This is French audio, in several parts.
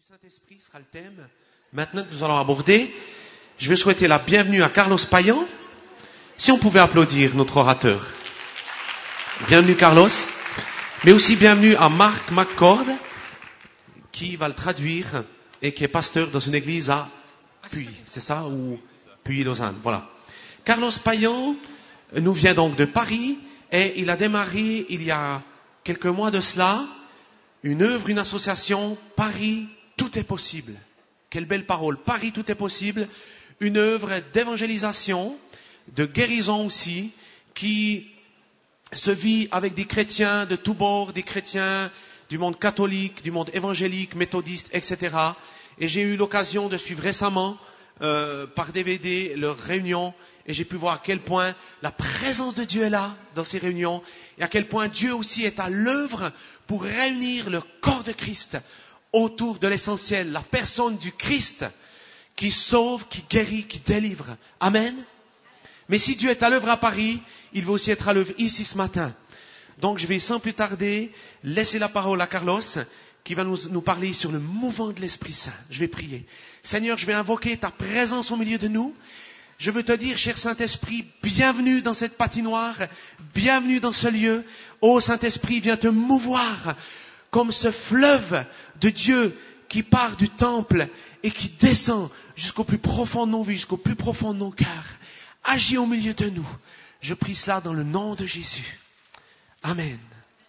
Saint-Esprit sera le thème. Maintenant que nous allons aborder, je vais souhaiter la bienvenue à Carlos Payan. Si on pouvait applaudir notre orateur. Bienvenue Carlos, mais aussi bienvenue à Marc McCord, qui va le traduire et qui est pasteur dans une église à Puy, c'est ça, ou Puy-Lausanne, voilà. Carlos Payan nous vient donc de Paris et il a démarré il y a quelques mois de cela une œuvre, une association, Paris, tout est possible. Quelle belle parole, Paris, tout est possible. Une œuvre d'évangélisation, de guérison aussi, qui se vit avec des chrétiens de tous bords, des chrétiens du monde catholique, du monde évangélique, méthodiste, etc. Et j'ai eu l'occasion de suivre récemment, par DVD, leurs réunions, et j'ai pu voir à quel point la présence de Dieu est là, dans ces réunions, et à quel point Dieu aussi est à l'œuvre pour réunir le corps de Christ autour de l'essentiel, la personne du Christ qui sauve, qui guérit, qui délivre. Amen. Mais si Dieu est à l'œuvre à Paris, il va aussi être à l'œuvre ici ce matin. Donc je vais sans plus tarder laisser la parole à Carlos qui va nous parler sur le mouvement de l'Esprit Saint. Je vais prier. Seigneur, je vais invoquer ta présence au milieu de nous. Je veux te dire, cher Saint-Esprit, bienvenue dans cette patinoire, bienvenue dans ce lieu. Ô Saint-Esprit, viens te mouvoir comme ce fleuve de Dieu qui part du temple et qui descend jusqu'au plus profond de nos vies, jusqu'au plus profond de nos cœurs. Agis au milieu de nous. Je prie cela dans le nom de Jésus. Amen.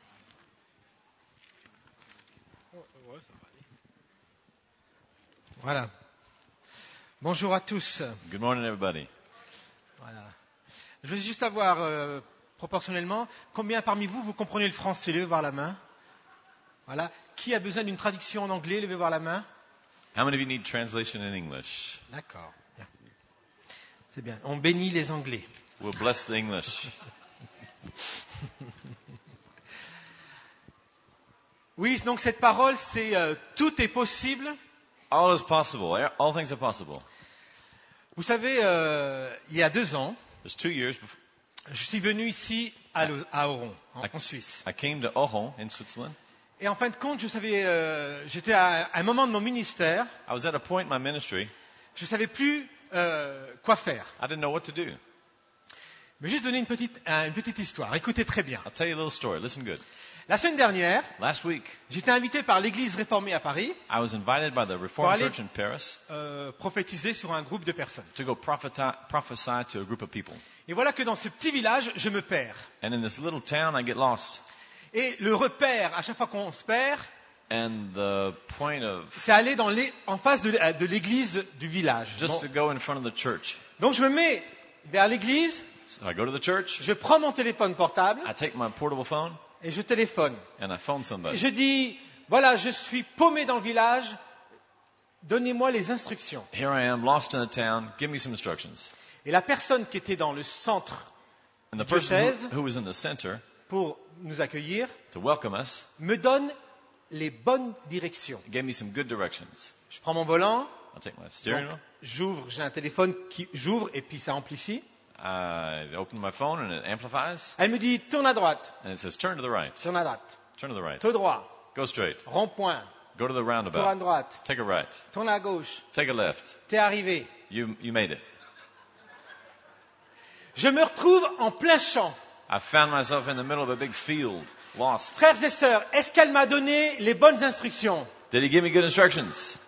Voilà. Bonjour à tous. Good morning, everybody. Voilà. Je veux juste savoir, proportionnellement, combien parmi vous, vous comprenez le français? Levez voir la main. Voilà. Qui a besoin d'une traduction en anglais? Levez voir la main. How many of you need translation in English? D'accord. Bien. C'est bien. On bénit les Anglais. We'll bless the English. Oui, donc cette parole, c'est tout est possible. All is possible. All things are possible. Vous savez, il y a 2 ans, There's 2 years before je suis venu ici à Oron, en Suisse. I came to Oron in Switzerland. Et en fin de compte, je savais, j'étais à un moment de mon ministère, I was at a point in my ministry, je ne savais plus quoi faire. I didn't know what to do. Mais juste donner une petite histoire. Écoutez très bien. I'll tell you a little story. Listen good. La semaine dernière, Last week, j'étais invité par l'Église réformée à Paris I was invited by the pour Reformed aller Church in Paris prophétiser sur un groupe de personnes. to go prophesy to a group of people. Et voilà que dans ce petit village, je me perds. And in this little town, I get lost. Et le repère, à chaque fois qu'on se perd, And the point of c'est aller en face de l'église du village. just to go in front of the church. Donc je me mets vers l'église, So I go to the church, je prends mon téléphone portable I take my portable phone, et je téléphone. and I phone Et somebody. je dis, voilà, je suis paumé dans le village, donnez-moi les instructions. Here I am, lost in the town. Give me some instructions. Et la personne qui était dans le centre And the du person diocèse who was in the center pour nous accueillir to welcome us me donne les bonnes directions. gave me some good directions. Je prends mon volant, I'll take my steering donc, wheel. j'ouvre, j'ai un téléphone qui j'ouvre et puis ça amplifie. I open my phone and it amplifies. Elle me dit, tourne à droite, And it says, turn to the right. tourne à droite, Turn to the right. tout droit, Go straight. rond-point, Go to the tourne à roundabout. droite, Take a right. tourne à gauche, Take a left. t'es arrivé. You made it. Je me retrouve en plein champ. I found myself in the middle of a big field, lost. Frères et sœurs, est-ce qu'elle m'a donné les bonnes instructions? Did he give me good instructions?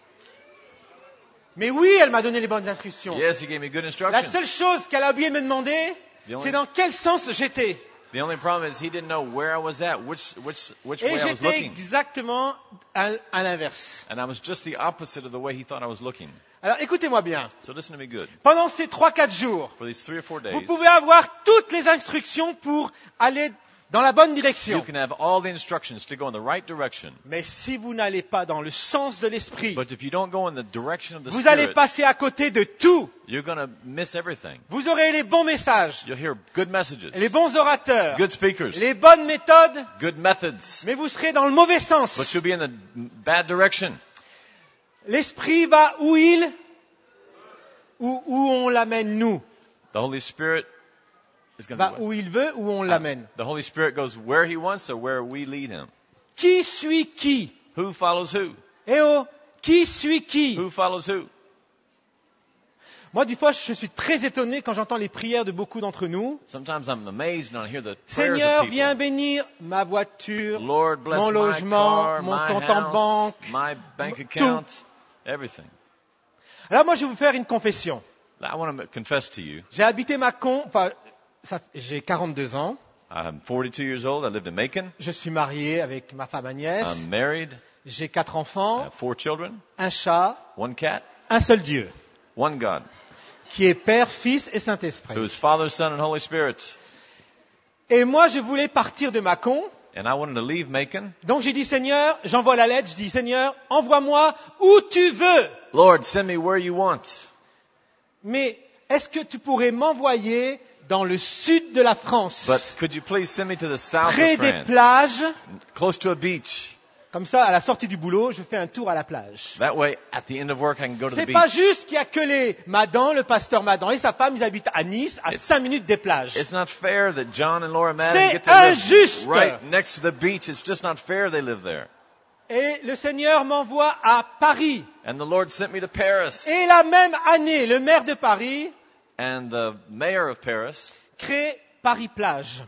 Mais oui, elle m'a donné les bonnes instructions. Yes, he gave me good La instructions. seule chose qu'elle a oublié de me demander, c'est dans quel sens j'étais. The only problem is he didn't know where I was at, which Et way I was j'étais looking. exactement à l'inverse. And I was just the opposite of the way he thought I was looking. Alors écoutez-moi bien. So listen to me good. Pendant ces 3-4 jours, For these 3 or 4 vous days, pouvez avoir toutes les instructions pour aller dans la bonne you direction. can have all the instructions to go in the right direction. Mais si vous n'allez pas dans le sens de l'esprit, But if you don't go in the direction of the vous allez Spirit, passer à côté de tout. you're going to miss everything. Vous aurez les bons messages, You'll hear good messages, les bons orateurs, good speakers, les bonnes méthodes, good methods, mais vous serez dans le mauvais but sens. you'll be in the bad direction. L'esprit va où on l'amène nous. The Holy Spirit is going Va to où il veut, où on l'amène. The Holy Spirit goes where he wants or where we lead him. Qui suit qui? Who follows who? Eh oh, Qui suit qui? Who follows who? Moi, des fois, je suis très étonné quand j'entends les prières de beaucoup d'entre nous. Sometimes I'm amazed when I hear the prayers Seigneur, of people. viens bénir ma voiture, Lord, bless mon my logement, car, mon my compte en house, banque. my bank account, everything. Alors moi, je vais vous faire une confession. I want to confess to you. J'ai habité Mâcon, j'ai 42 ans. I'm 42 years old. I lived in Macon. Je suis marié avec ma femme Agnès. I'm married. J'ai 4 I enfants, have 4 children, un chat, 1 cat, un seul Dieu, 1 God, qui est Père, Fils et Saint-Esprit. who is Father, Son, and Holy Spirit. Et moi, je voulais partir de Mâcon. And I wanted to leave Macon. Donc j'ai dit, Seigneur, j'envoie la lettre, je dis, Seigneur, envoie-moi où tu veux. Lord, send me where you want. Mais est-ce que tu pourrais m'envoyer dans le sud de la France, But could you please send me to the south près of des France, plages? close to a beach? Comme ça, à la sortie du boulot, je fais un tour à la plage. That way, at the end of work, I can go to the C'est pas beach. juste qu'il y a que les Madan, le pasteur Madan et sa femme, ils habitent à Nice, à 5 minutes des plages. It's not fair that John and Laura Madden C'est get to live injuste. right next to the beach. It's just not fair they live there. Et le Seigneur m'envoie à Paris. And the Lord sent me to Paris. Et la même année, le maire de Paris And the mayor of Paris crée Paris-Plage.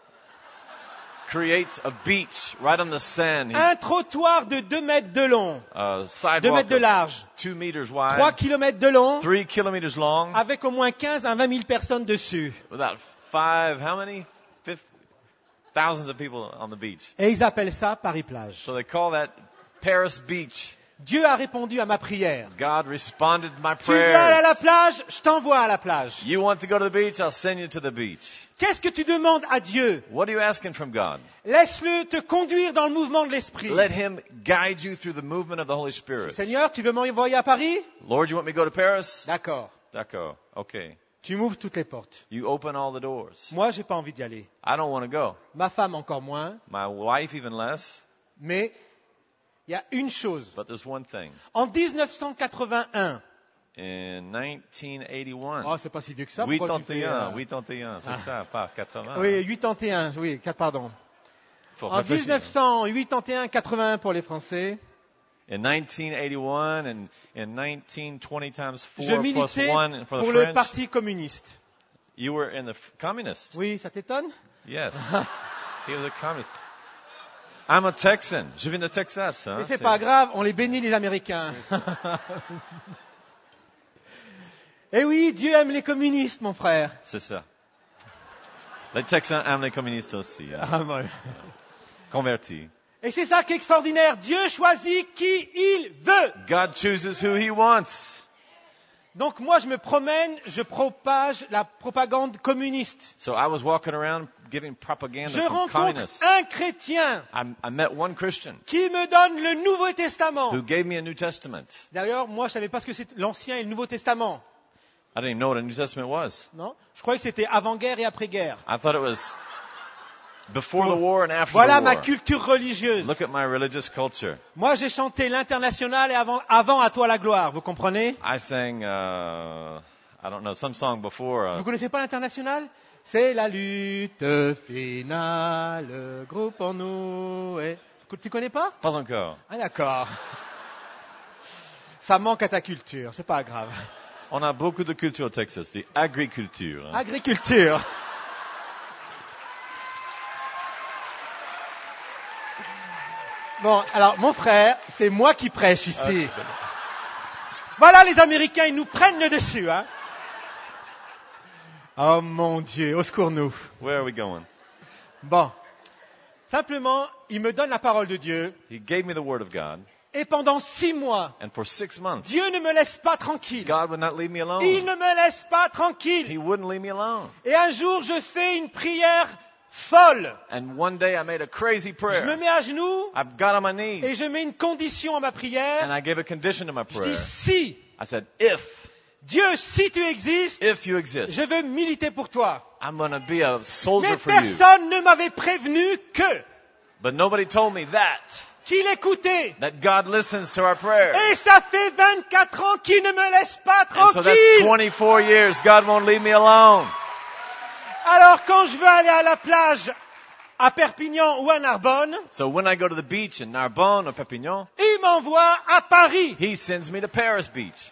creates a beach right on the sand. Un trottoir de 2 mètres de long, A 2 sidewalk mètres de of large, 2 meters 3 wide, kilomètres de long, 3 kilometers long, avec au moins 15 à 20 000 personnes dessus. with about 5, how many? Thousands of people on the beach. Et ils appellent ça Paris-Plage. So they call that Paris Beach. Dieu a répondu à ma prière. God responded to my Tu veux aller à la prayers. plage? Je t'envoie à la plage. You want to go to the beach? I'll send you to the beach. Qu'est-ce que tu demandes à Dieu? What are you asking from God? Laisse-le te conduire dans le mouvement de l'Esprit. Let Him guide you through the movement of the Holy Spirit. Seigneur, tu veux m'envoyer à Paris? Lord, you want me to go to Paris? D'accord. D'accord. Okay. Tu m'ouvres toutes les portes. You open all the doors. Moi, j'ai pas envie d'y aller. I don't want to go. Ma femme encore moins. My wife even less. Mais il y a une chose. But there's one thing. En 1981, In 1981. oh, c'est pas si vieux que ça. pourquoi tu fais, 81, c'est ça, pas 80. Oui, 81, oui, pardon. Faut En réfléchir. 1981-81 pour les Français, In 1981 and in 1920 times 4 je plus militais 1 for the pour le French. Parti communiste. You were in the communist. Oui, ça t'étonne? Yes. He was a communist. I'm a Texan. Je viens de Texas. Hein? Mais c'est pas grave, on les bénit les Américains. Eh oui, Dieu aime les communistes, mon frère. C'est ça. Les Texans aiment les communistes aussi. Hein? Ah, ouais. Convertis. Et c'est ça qui est extraordinaire. Dieu choisit qui il veut. God chooses who He wants. Donc moi, je me promène, je propage la propagande communiste. So I was walking around giving propaganda Je from rencontre communists. un chrétien I met one Christian qui me donne le Nouveau Testament. who gave me a New Testament. D'ailleurs, moi, je savais pas ce que c'est l'Ancien et le Nouveau Testament. I didn't even know what a New Testament was. Non, je croyais que c'était avant-guerre et après-guerre. I thought it was before the war and after Voilà the ma war. culture religieuse. Look at my religious culture. Moi, j'ai chanté l'International et avant à toi la gloire. Vous comprenez? I sang, I don't know, some song before. Vous connaissez pas l'International? C'est la lutte finale, groupe en nous. Et... Tu connais pas? Pas encore. Ah d'accord. Ça manque à ta culture, c'est pas grave. On a beaucoup de culture au Texas, de agriculture. Hein. Agriculture. Bon, alors mon frère, c'est moi qui prêche ici. Voilà les Américains, ils nous prennent le dessus, hein. Oh mon Dieu, au secours nous. Where are we going? Bon, simplement, il me donne la parole de Dieu, He gave me the word of God, et pendant 6 mois, and for 6 months, Dieu ne me laisse pas tranquille. God would not leave me alone. Il ne me laisse pas tranquille. He wouldn't leave me alone. Et un jour, je fais une prière folle. And one day I made a crazy Je me prayer. mets à genoux I got on my knees, et je mets une condition à ma and prière. I gave a condition to my Je dis prayer. si, I said, if Dieu, si tu existes, you exist, je veux militer pour toi. I'm going to be a soldier Mais for you. personne ne m'avait prévenu But nobody told me qu'il écoutait. that God listens to our prayers. Et ça fait 24 ans qu'il ne me laisse pas And so that's tranquille. 24 years. God won't leave me alone. Alors quand je veux aller à la plage à Perpignan ou à Narbonne, So when I go to the beach in Narbonne or Perpignan, il m'envoie à Paris. he sends me to Paris Beach.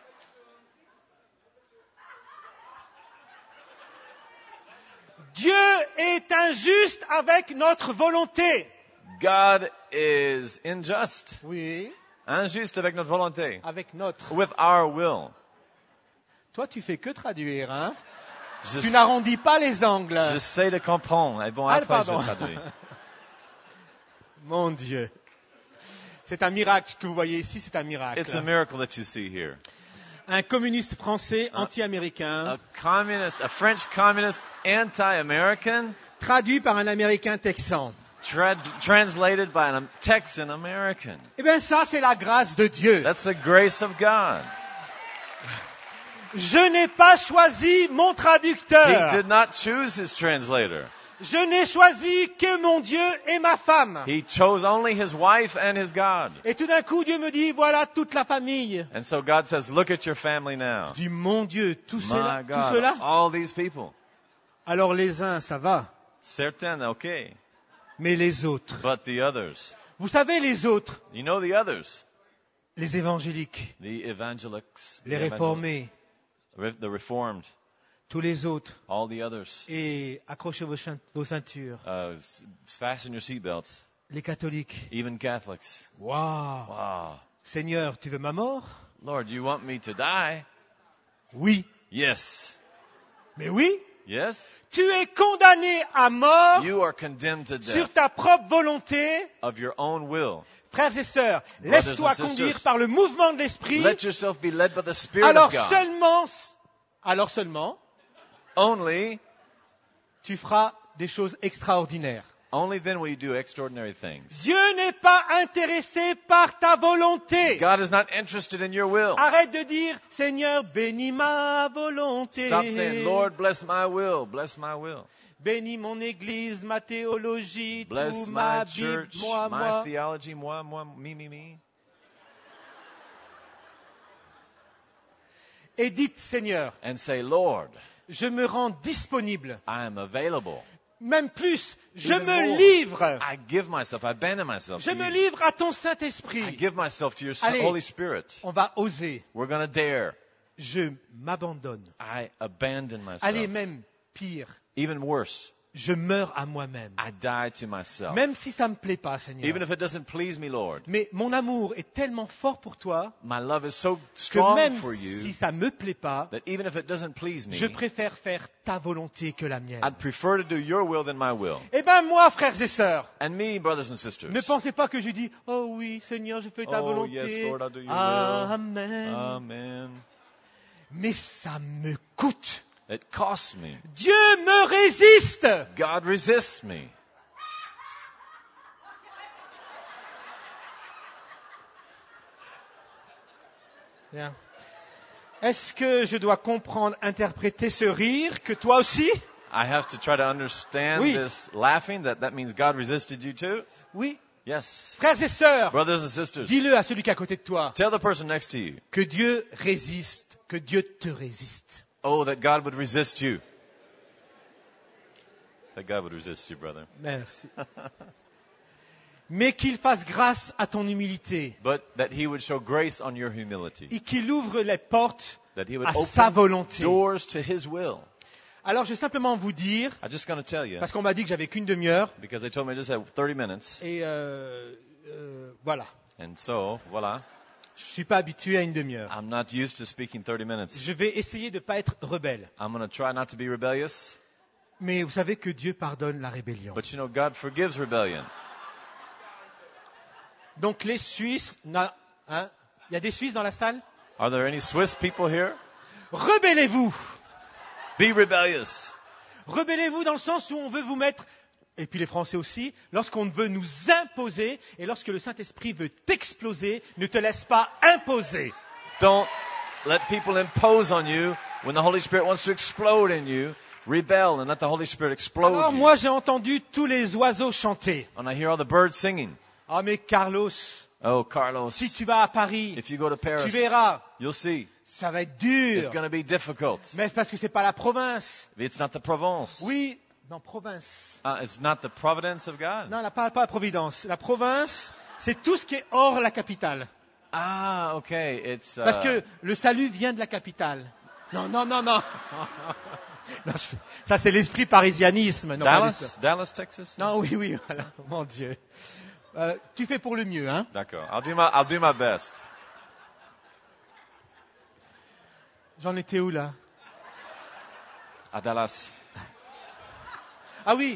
Dieu est injuste avec notre volonté. God is unjust. Oui, Injuste avec notre volonté. avec notre. With our will. Toi, tu fais que traduire, hein? Je, Tu n'arrondis pas les angles. j'essaie de comprendre. Et bon, Ah, après, pardon. je traduis. Mon Dieu. C'est un miracle que vous voyez ici, c'est un miracle. It's a miracle that you see here. Un communiste français anti-américain, A French communist, anti-American, traduit par un américain texan. translated by a Texan American. Eh bien, ça, c'est la grâce de Dieu. That's the grace of God. Je n'ai pas choisi mon He traducteur. did not choose his translator. Je n'ai choisi que mon Dieu et ma femme. He chose only his wife and his God. Et tout d'un coup, Dieu me dit, voilà toute la famille. And so God says, look at your family now. Je dis, mon Dieu, tout cela, My tout God, cela. all these people. Alors les uns, ça va. Certain, okay. Mais les autres. But the others. Vous savez, les autres, You know the others. les évangéliques, The evangelics. les réformés, The reformed. tous les autres. All the others. Et accrochez vos ceintures. Fasten your seatbelts. Les catholiques. Even Catholics. Waouh. Wow. Seigneur, tu veux ma mort? Lord, you want me to die? Oui. Yes. Mais oui. Yes? Tu es condamné à mort You are condemned to sur death ta propre volonté. of your own will. Frères et sœurs, Brothers laisse-toi and sisters, conduire par le mouvement de l'esprit. Let yourself be led by the Spirit Alors of God. seulement, Only tu feras des choses extraordinaires. then will you do extraordinary things. Dieu n'est pas intéressé par ta volonté. God is not interested in your will. Arrête de dire, Seigneur, bénis ma volonté. Stop saying, Lord, bless my will, bless my will. Bénis mon église, ma théologie, Bless tout, my ma Bible, church, moi. my theology, moi, me. Et dites, Seigneur, And say, Lord, je me rends disponible. I am available. Même plus, je Even me more. livre. I give myself, I abandon myself Je to me you. livre à ton I Saint-Esprit. give myself to your Allez. Holy Spirit. On va oser. We're going to dare. Je m'abandonne. I abandon myself. Allez, même pire, Even worse, je meurs à moi-même. I die to myself. Même si ça me plaît pas, Seigneur. Even if it doesn't please me, Lord. Mais mon amour est tellement fort pour toi My love is so que strong même for you si ça me plaît pas, that even if it doesn't please me, je préfère faire ta volonté que la mienne. I'd prefer to do your will than my will. Eh ben moi, frères et sœurs, And me, brothers and sisters. ne pensez pas que je dis, oh oui, Seigneur, je fais ta Oh, volonté. yes, Lord, I'll do your will. Amen. Amen. Mais ça me coûte. It costs me. Dieu me résiste. God resists me. Bien. Est-ce que je dois comprendre, interpréter ce rire que toi aussi? I have to try to understand Oui. this laughing, that means God resisted you too? Oui. Yes. Frères et sœurs, Brothers and sisters, dis-le à celui qui est à côté de toi. tell the person next to you, Que Dieu résiste, que Dieu te résiste. oh, that God would resist you. That God would resist you, brother. Merci. Mais qu'il fasse grâce à ton humilité But that he would show grace on your humility. et qu'il ouvre les portes That he would à sa open volonté. doors to his will. Alors je vais simplement vous dire, I'm just going to tell you, parce qu'on m'a dit que j'avais qu'une demi-heure, because they told me I just had 30 minutes. et voilà, And so, voila, je suis pas habitué à une demi-heure. I'm not used to speaking 30 minutes. Je vais essayer de ne pas être rebelle. I'm going to try not to be rebellious. Mais vous savez que Dieu pardonne la rébellion. But you know, God forgives rebellion. Donc les Suisses, il y a des Suisses dans la salle? Are there any Swiss people here? Rebellez-vous. Be rebellious. Rebellez-vous dans le sens où on veut vous mettre, et puis les Français aussi, lorsqu'on veut nous imposer, et lorsque le Saint-Esprit veut t'exploser, ne te laisse pas imposer. Don't let people impose on you when the Holy Spirit wants to explode in you. Rebel and let the Holy Spirit explode Alors you. moi j'ai entendu tous les oiseaux chanter. And I hear all the birds singing. Ah mais Carlos, Oh, Carlos, si tu vas à Paris, if you go to Paris, tu verras, you'll see. ça va être It's dur. going to be difficult. Mais parce que c'est pas la province. It's not the Provence. Oui, Non, province. It's not the providence of God. Non, pas la providence. La province, c'est tout ce qui est hors la capitale. Ah, okay. It's Parce que le salut vient de la capitale. Non. Non, ça, c'est l'esprit parisianisme. Non, Dallas, Texas. non, oui, voilà. Mon Dieu. Tu fais pour le mieux, hein? D'accord. I'll do my best. J'en étais où, là? À Dallas. Ah oui.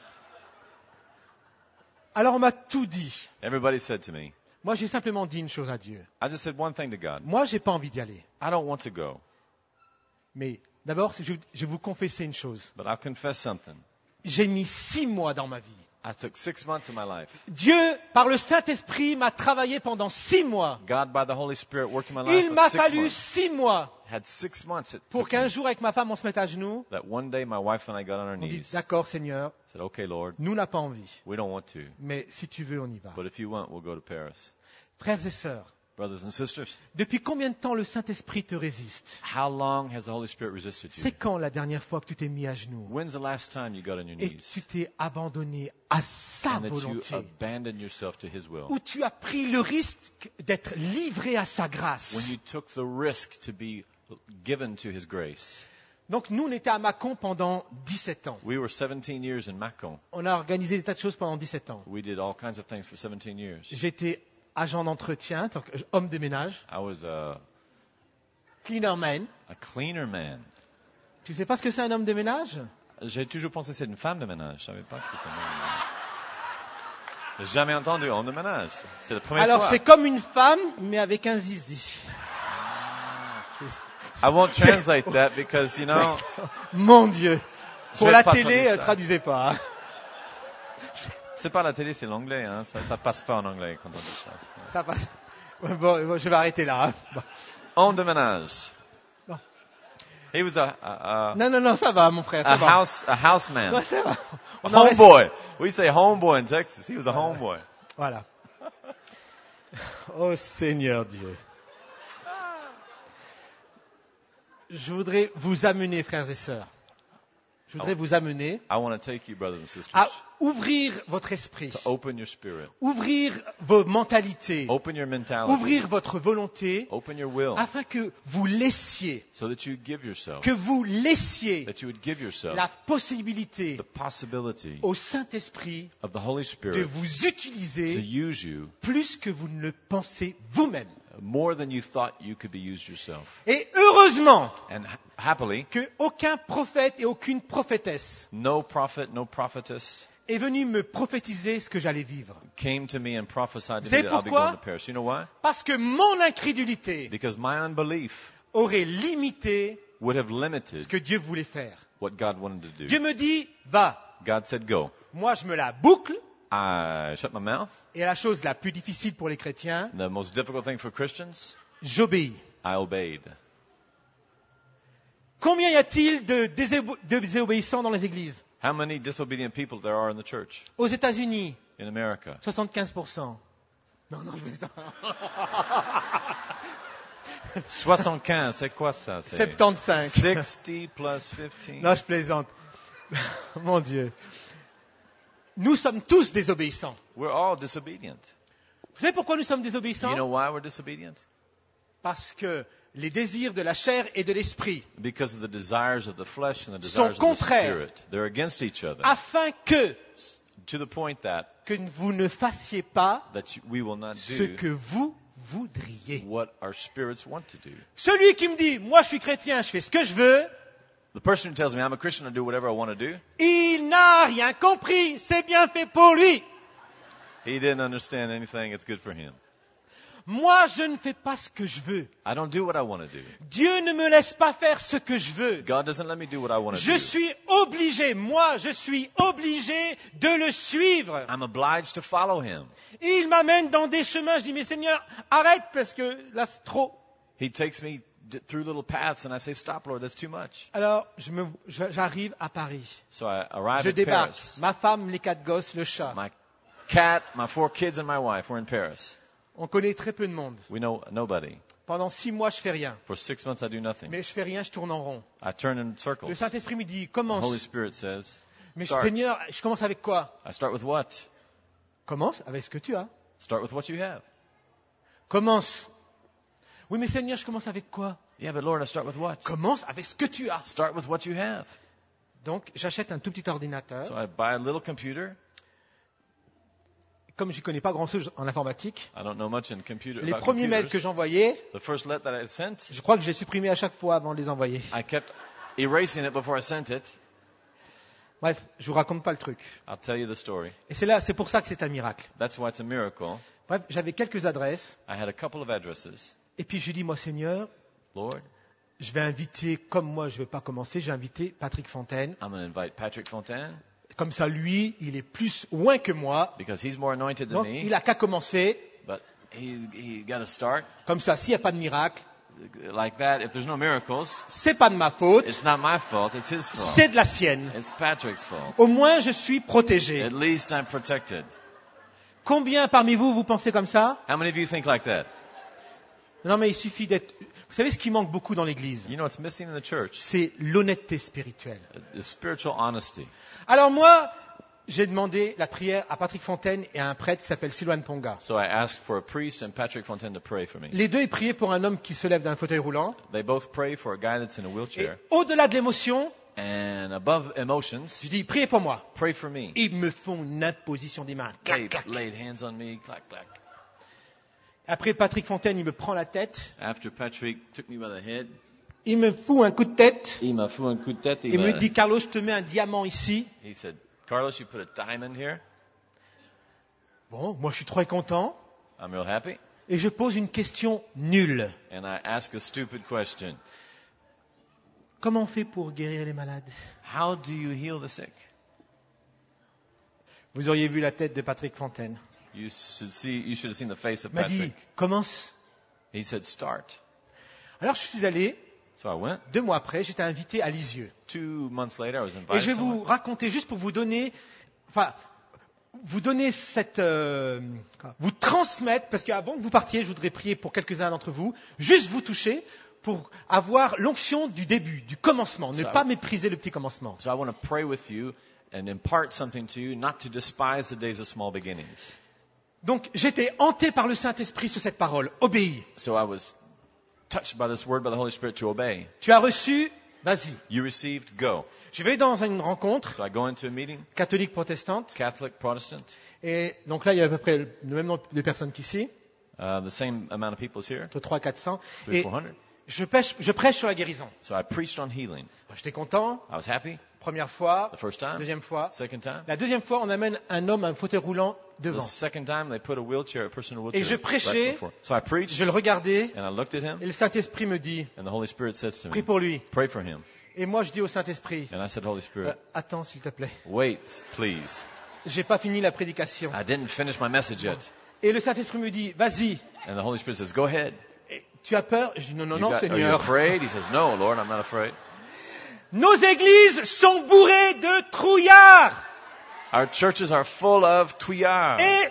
Alors, on m'a tout dit. Everybody said to me, Moi, j'ai simplement dit une chose à Dieu. I just said one thing to God. Moi, j'ai pas envie d'y aller. I don't want to go, Mais d'abord, je vais vous confesser une chose. but I'll confess something. J'ai mis 6 mois dans ma vie. I took 6 months of my life. Dieu, par le Saint-Esprit, m'a travaillé pendant 6 mois. God, by the Holy Spirit, worked in my life Il for m'a 6 fallu months. 6 mois Had 6 months it pour took qu'un me, jour, avec ma femme, on se mette à genoux. that one day my wife and I got on our On dit, knees. d'accord, Seigneur, Said, okay, Lord, nous n'a pas envie. we don't want to, Mais si tu veux, on y va. but if you want, we'll go to Paris. Frères et sœurs, Brothers and sisters, depuis combien de temps le Saint-Esprit te résiste? how long has the Holy Spirit resisted C'est you? quand la dernière fois que tu t'es mis à genoux When's the last time you got on your et knees tu t'es abandonné à sa and that you volonté? abandoned yourself to His will? Où tu as pris le risque d'être livré à sa When grâce. you took the risk to be given to His grace? Donc nous, on était à Mâcon pendant 17 ans. We were 17 years in Mâcon. On a organisé des tas de choses pendant 17 ans. We did all kinds of things for 17 years. J'étais agent d'entretien, donc, homme de ménage, I was cleaner man. a cleaner man. Tu sais pas ce que c'est un homme de ménage? J'ai toujours pensé que c'était une femme de ménage. Je savais pas que c'était un homme de ménage. J'ai jamais entendu homme de ménage. C'est la première Alors fois. c'est comme une femme, mais avec un zizi. I won't translate that because, you know, Mon Dieu. Je Pour vais la pas télé, traduire ça. traduisez pas. hein. c'est pas la télé, c'est l'anglais. Hein. Ça passe pas en anglais quand on dit ça. Ça passe. Bon, je vais arrêter là. hein. Bon. Homme de ménage. Bon. He was Non, ça va, mon frère. Ça va. a houseman. Ouais, ça va. A On en reste- homeboy. We say homeboy in Texas. He was a homeboy. Voilà. Oh Seigneur Dieu. Je voudrais vous amener, frères et sœurs. Je voudrais vous amener I want to take you, brothers and sisters, à ouvrir votre esprit, to open your spirit, ouvrir vos mentalités, open your mentality, ouvrir votre volonté, open your will, afin que vous laissiez, so that you give yourself, que vous laissiez that you would give yourself la possibilité the possibility au Saint-Esprit of the Holy de Spirit vous to utiliser use you plus que vous ne le pensez vous-même. more than you thought you could be used yourself. Et heureusement And happily, que aucun prophète et aucune prophétesse no prophet, no prophetess est venu me prophétiser ce que j'allais vivre. came to me and prophesied to Vous me savez that I'll be pourquoi? going to Paris. You know why? Parce que mon incrédulité Because my unbelief aurait limité would have ce limited que Dieu voulait faire. what God wanted to do. Dieu me dit, va. God said, go. Moi, je me la boucle. I shut my mouth. Et la chose la plus difficile pour les chrétiens, The most difficult thing for Christians, j'obéis. I obeyed. Combien y a-t-il de désobéissants dans les églises? How many disobedient people there are in the church Aux États-Unis, in America? 75%. Non, je plaisante. 75, c'est quoi ça? C'est 75. 60 plus 15. Non, je plaisante. Mon Dieu. Nous sommes tous désobéissants. We're all disobedient. Vous savez pourquoi nous sommes You désobéissants? know why we're disobedient? Parce que les désirs de la chair et de l'esprit, Because of the desires of the flesh and the Sont desires of the contraires. spirit. They're against each other. afin que To the point that vous ne fassiez pas we will not ce do que vous voudriez. what our spirits want to do. Celui qui me dit, moi je suis chrétien, je fais ce que je veux, The person who tells me I'm a Christian, I do whatever I want to do, il n'a rien compris, c'est bien fait pour lui. he didn't understand anything. It's good for him. Moi je ne fais pas ce que je veux. I don't do what I want to do. Dieu ne me laisse pas faire ce que je veux. God doesn't let me do what I want to Je do. suis obligé, je suis obligé de le suivre. I'm obliged to follow him. Il m'amène dans des chemins, je dis, mais Seigneur, arrête parce que là c'est trop. He takes me through little paths, and I say, "Stop, Lord, that's too much." Alors j'arrive à Paris. So I arrive Je at débarque. Paris. Ma femme, les 4 gosses, le chat. My cat, my 4 kids, and my wife were in Paris. On connaît très peu de monde. We know nobody. Pendant 6 mois, je fais rien. For 6 months, I do nothing. Mais je fais rien, je tourne en rond. I turn in Le circles. Saint-Esprit me dit, The Holy commence. Spirit says, Mais Start. Seigneur, je commence avec quoi? I start with what? Commence avec ce que tu as. Start with what you have. Commence. Oui, mais Seigneur, je commence avec quoi? Yeah, but Lord, I start with what? Commence avec ce que tu as. Start with what you have. Donc, j'achète un tout petit ordinateur. So I buy a little computer. Comme je ne connais pas grand-chose en informatique, I don't know much in computer. les about premiers mails computers. que j'envoyais, The first letter that I sent, je crois que je les supprimais à chaque fois avant de les envoyer. I kept erasing it before I sent it. Bref, je vous raconte pas le truc. I'll tell you the story. Et c'est pour ça que c'est un miracle. That's why it's a miracle. Bref, j'avais quelques adresses. I had a couple of addresses. Et puis je dis, moi Seigneur, Lord, je vais inviter, comme moi je ne vais pas commencer, j'ai invité Patrick Fontaine. I'm going to invite Patrick Fontaine Comme ça, lui, il est plus loin que moi. because he's more anointed than Donc, me. il a qu'à commencer. But he got to start Comme ça, s'il n'y a pas de miracle, like that. If there's no miracles, c'est pas de ma faute, it's not my fault. It's his fault. c'est de la sienne. It's Patrick's fault. Au moins, je suis protégé. At least I'm protected. Combien parmi vous, vous pensez comme ça? How many of you think like that? Non, mais il suffit d'être... Vous savez ce qui manque beaucoup dans l'Église? You know what's missing in the church? C'est l'honnêteté spirituelle. Is spiritual honesty. Alors moi, j'ai demandé la prière à Patrick Fontaine et à un prêtre qui s'appelle Silouane Ponga. So I asked for a priest and Patrick Fontaine to pray for me. Les deux, ils priaient pour un homme qui se lève d'un fauteuil roulant. They both pray for a guy that's in a Et wheelchair. au-delà de l'émotion, And above emotions, je dis, priez pour moi. pray for me. Ils me font une imposition des mains. They Clac, clac. laid hands on me, clack, clack. Après, Patrick Fontaine, il me prend la tête. After Patrick took me by the head, Il me fout un coup de tête. il m'a fait un coup de tête. Il me dit, Carlos, je te mets un diamant ici. He said, Carlos, you put a diamond here. Bon, moi, je suis très content. I'm real happy. Et je pose une question nulle. And I ask a stupid question. Comment on fait pour guérir les malades? How do you heal the sick? Vous auriez vu la tête de Patrick Fontaine. You should have seen the face of Il m'a dit, Patrick. commence. He said, start. Alors, je suis allé. So I went. 2 mois après, j'étais invité à Lisieux. 2 months later, I was Et invited je vais somewhere. vous raconter juste pour vous donner, vous donner cette, vous transmettre, parce qu'avant que vous partiez, je voudrais prier pour quelques-uns d'entre vous, juste vous toucher pour avoir l'onction du début, du commencement, ne Ça pas va. mépriser le petit commencement. So I want to pray with you and impart something to you, not to despise the days of small beginnings. Donc, j'étais hanté par le Saint-Esprit sur cette parole. Obéis. So I was touched by this word by the Holy Spirit to obey. Tu as reçu, vas-y. You received, go. Je vais dans une rencontre So I go into a meeting, catholique protestante, Catholic, Protestant, et donc là, il y a à peu près le même nombre de personnes qu'ici, the same amount of people is here, entre 300 et 400. 300, Et 400. je prêche sur la guérison. So I preached on healing. J'étais content, I was happy première fois, the first time. deuxième fois. Second time. La deuxième fois, on amène un homme à un fauteuil roulant The devant. second time, they put a person in a wheelchair. Et je prêchais. before. So I preached, Je le regardais, and I looked at him, et le Saint-Esprit me dit, and the Holy Spirit says to prie me, pour lui. pray for him. Et moi, je dis au Saint-Esprit, And I said, Holy Spirit, attends s'il te plaît. wait, please. J'ai pas fini la prédication. I didn't finish my message yet. Et le Saint-Esprit me dit, vas-y. And the Holy Spirit says, go ahead. Et tu as peur? Je dis, non, non, You non, got- are you Seigneur. afraid? He says, no, Lord, I'm not afraid. Nos églises sont bourrées de trouillards. Our churches are full of tuyards. Et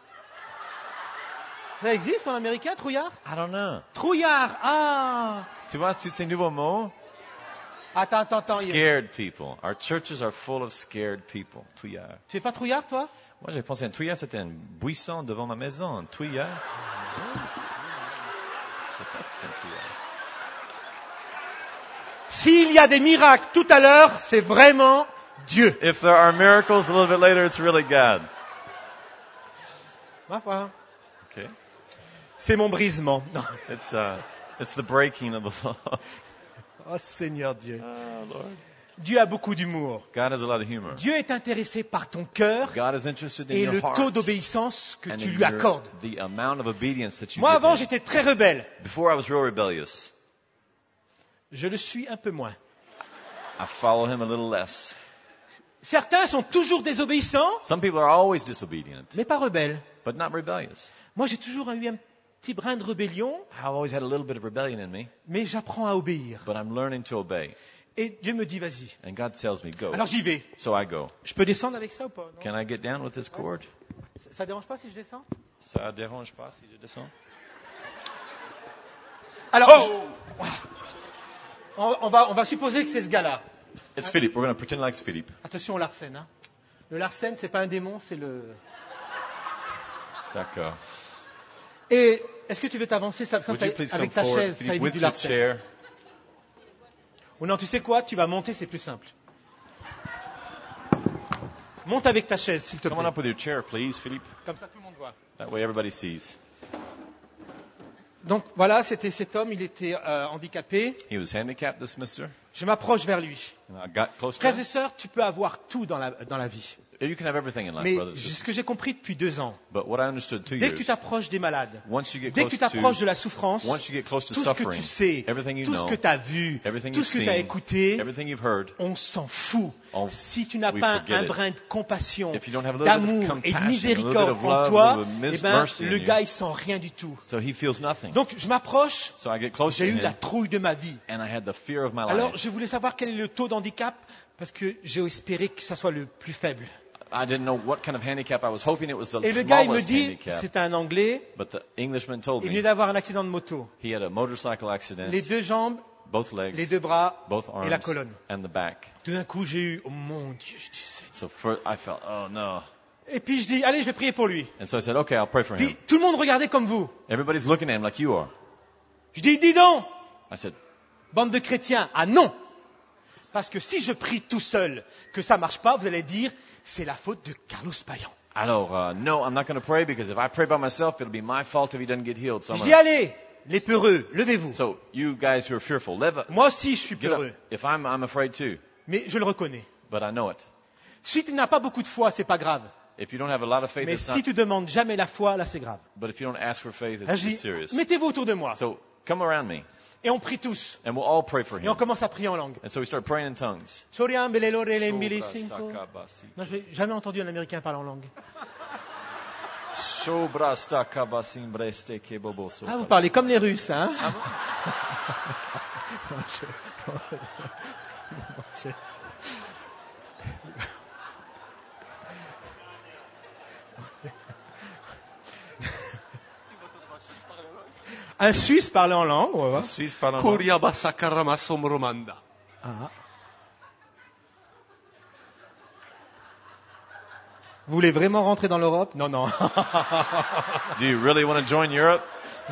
ça existe en américain, trouillard? I don't know. Trouillard, ah. Tu vois, tous ces nouveaux mots? Attends. Scared people. Our churches are full of scared people. Tuyard. Tu es pas trouillard, toi? Moi, j'ai pensé à un tuyard, c'était un buisson devant ma maison. Un tuyard. Je sais pas que c'est un tuyard. S'il y a des miracles tout à l'heure, c'est vraiment Dieu. If there are miracles a little bit later, it's really God. Ma foi. Okay. C'est mon brisement. Non. It's the breaking of the law. Oh Seigneur Dieu. Oh, Lord. Dieu a beaucoup d'humour. God has a lot of humor. Dieu est intéressé par ton cœur God is interested in et your le heart taux d'obéissance que and tu in lui accordes. the amount of obedience that you Moi, give avant, him. j'étais très rebelle. Before I was real rebellious. Je le suis un peu moins. I follow him a little less. Certains sont toujours désobéissants, Some people are always disobedient, mais pas rebelles. but not rebellious. Moi, j'ai toujours eu un petit brin de rébellion, I've always had a little bit of rebellion in me, mais j'apprends à obéir. but I'm learning to obey. Et Dieu me dit, vas-y. And God tells me, go. Alors j'y vais. So I go. Je peux descendre avec ça ou pas? Non? Can I get down with this cord? Ça dérange pas si je descends? Ça dérange pas si je descends? Alors, on va supposer que c'est ce gars-là. It's Philippe. We're going to pretend like it's Philippe. Attention au Larsen. Hein. Le Larsen, c'est pas un démon, c'est le... D'accord. Et est-ce que tu veux t'avancer ça, Would you please come avec ta forward, chaise, ça Philippe, évite with du your Larsen. chair? Ou non, tu sais quoi? Tu vas monter, c'est plus simple. Monte avec ta chaise, s'il te Come on plaît. up with your chair, please, Philippe. Comme ça, tout le monde voit. That way everybody sees. Donc voilà, c'était cet homme, il était handicapé. He was handicapped, this mister. Je m'approche vers lui. And I got close to Frères him. et sœurs, tu peux avoir tout dans la vie. You can have everything in life, Mais brothers. ce que j'ai compris depuis 2 ans, But what I understood 2 dès que tu years, t'approches des malades, once you get dès que close tu t'approches to, de la souffrance, once you get close to tout ce que suffering, tu sais, everything you tout ce know, que tu as vu, everything tout you've ce que tu as seen, écouté, everything you've heard, on s'en fout. Si tu n'as we pas forget un it. brin de compassion, If you don't have a little bit of d'amour et de compassion, a little miséricorde bit of en love, toi, a little bit of eh ben, mercy in le you. gars, il sent rien du tout. So he feels nothing. Donc, je m'approche, So I get close to j'ai eu la him, trouille de ma vie. and I had the fear of my Alors, life. je voulais savoir quel est le taux d'handicap, parce que j'ai espéré que ça soit le plus faible. I didn't know what kind of handicap. I was hoping it was the Et le gars, il me smallest dit, handicap. c'est un Anglais, But the Englishman told il venait me d'avoir un accident de moto. he had a motorcycle accident, Les 2 jambes, both les legs, 2 bras both et la arms, colonne. and the back. Tout d'un coup, j'ai eu, oh mon Dieu, je disais. So I felt, oh no. Et puis je dis, allez, je vais prier pour lui. And so I said, okay, I'll pray for him. Puis tout le monde regardait comme vous. Everybody's looking at him like you are. Je dis, dis donc, I said, bande de chrétiens, ah non. Parce que si je prie tout seul, que ça marche pas, vous allez dire, c'est la faute de Carlos Payan. alors, no, I'm not going to pray because if I pray by myself, it'll be my fault if he doesn't get healed. So, Je dis, allez, les peureux, levez-vous. so you guys who are fearful, Moi aussi, je suis get up. peureux. If I'm afraid too, Mais je le reconnais. but I know it. Si tu n'as pas beaucoup de foi, c'est pas grave. If you don't have a lot of faith, Mais it's si not. tu demandes jamais la foi, là, c'est grave. But if you don't ask for faith, Là, it's je dis, serious. mettez-vous autour de moi. So come around me, Et on prie tous. and we'll all pray for Et on him. commence à prier en langue. And so we start praying in tongues. Non, je n'ai jamais entendu un Américain parler en langue. Ah, vous parlez comme les Russes, hein? Un Suisse parle en langue, on va voir. Suisse parle en Kuria basakaramasum romanda. Ah. Vous voulez vraiment rentrer dans l'Europe? Non, non. Do you really want to join Europe?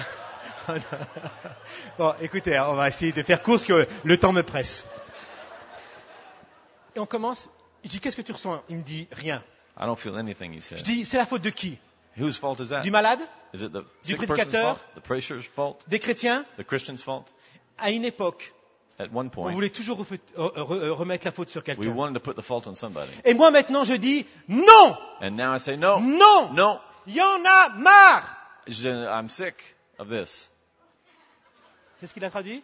Bon, écoutez, on va essayer de faire court parce que le temps me presse. Et on commence. Je dis, qu'est-ce que tu ressens? Il me dit, rien. I don't feel anything, he Je said. dis, c'est la faute de qui? Whose fault is that? Du malade? Is it the Du sick person's prédicateur? fault? The preacher's fault? Des chrétiens? The Christian's fault? À une époque, At one on point, voulait toujours remettre la faute sur we quelqu'un. wanted to put the fault on somebody. Et moi maintenant, je dis, non! And now I say, no, Non! no, Il y en a marre! I'm sick of this. C'est ce qu'il a traduit?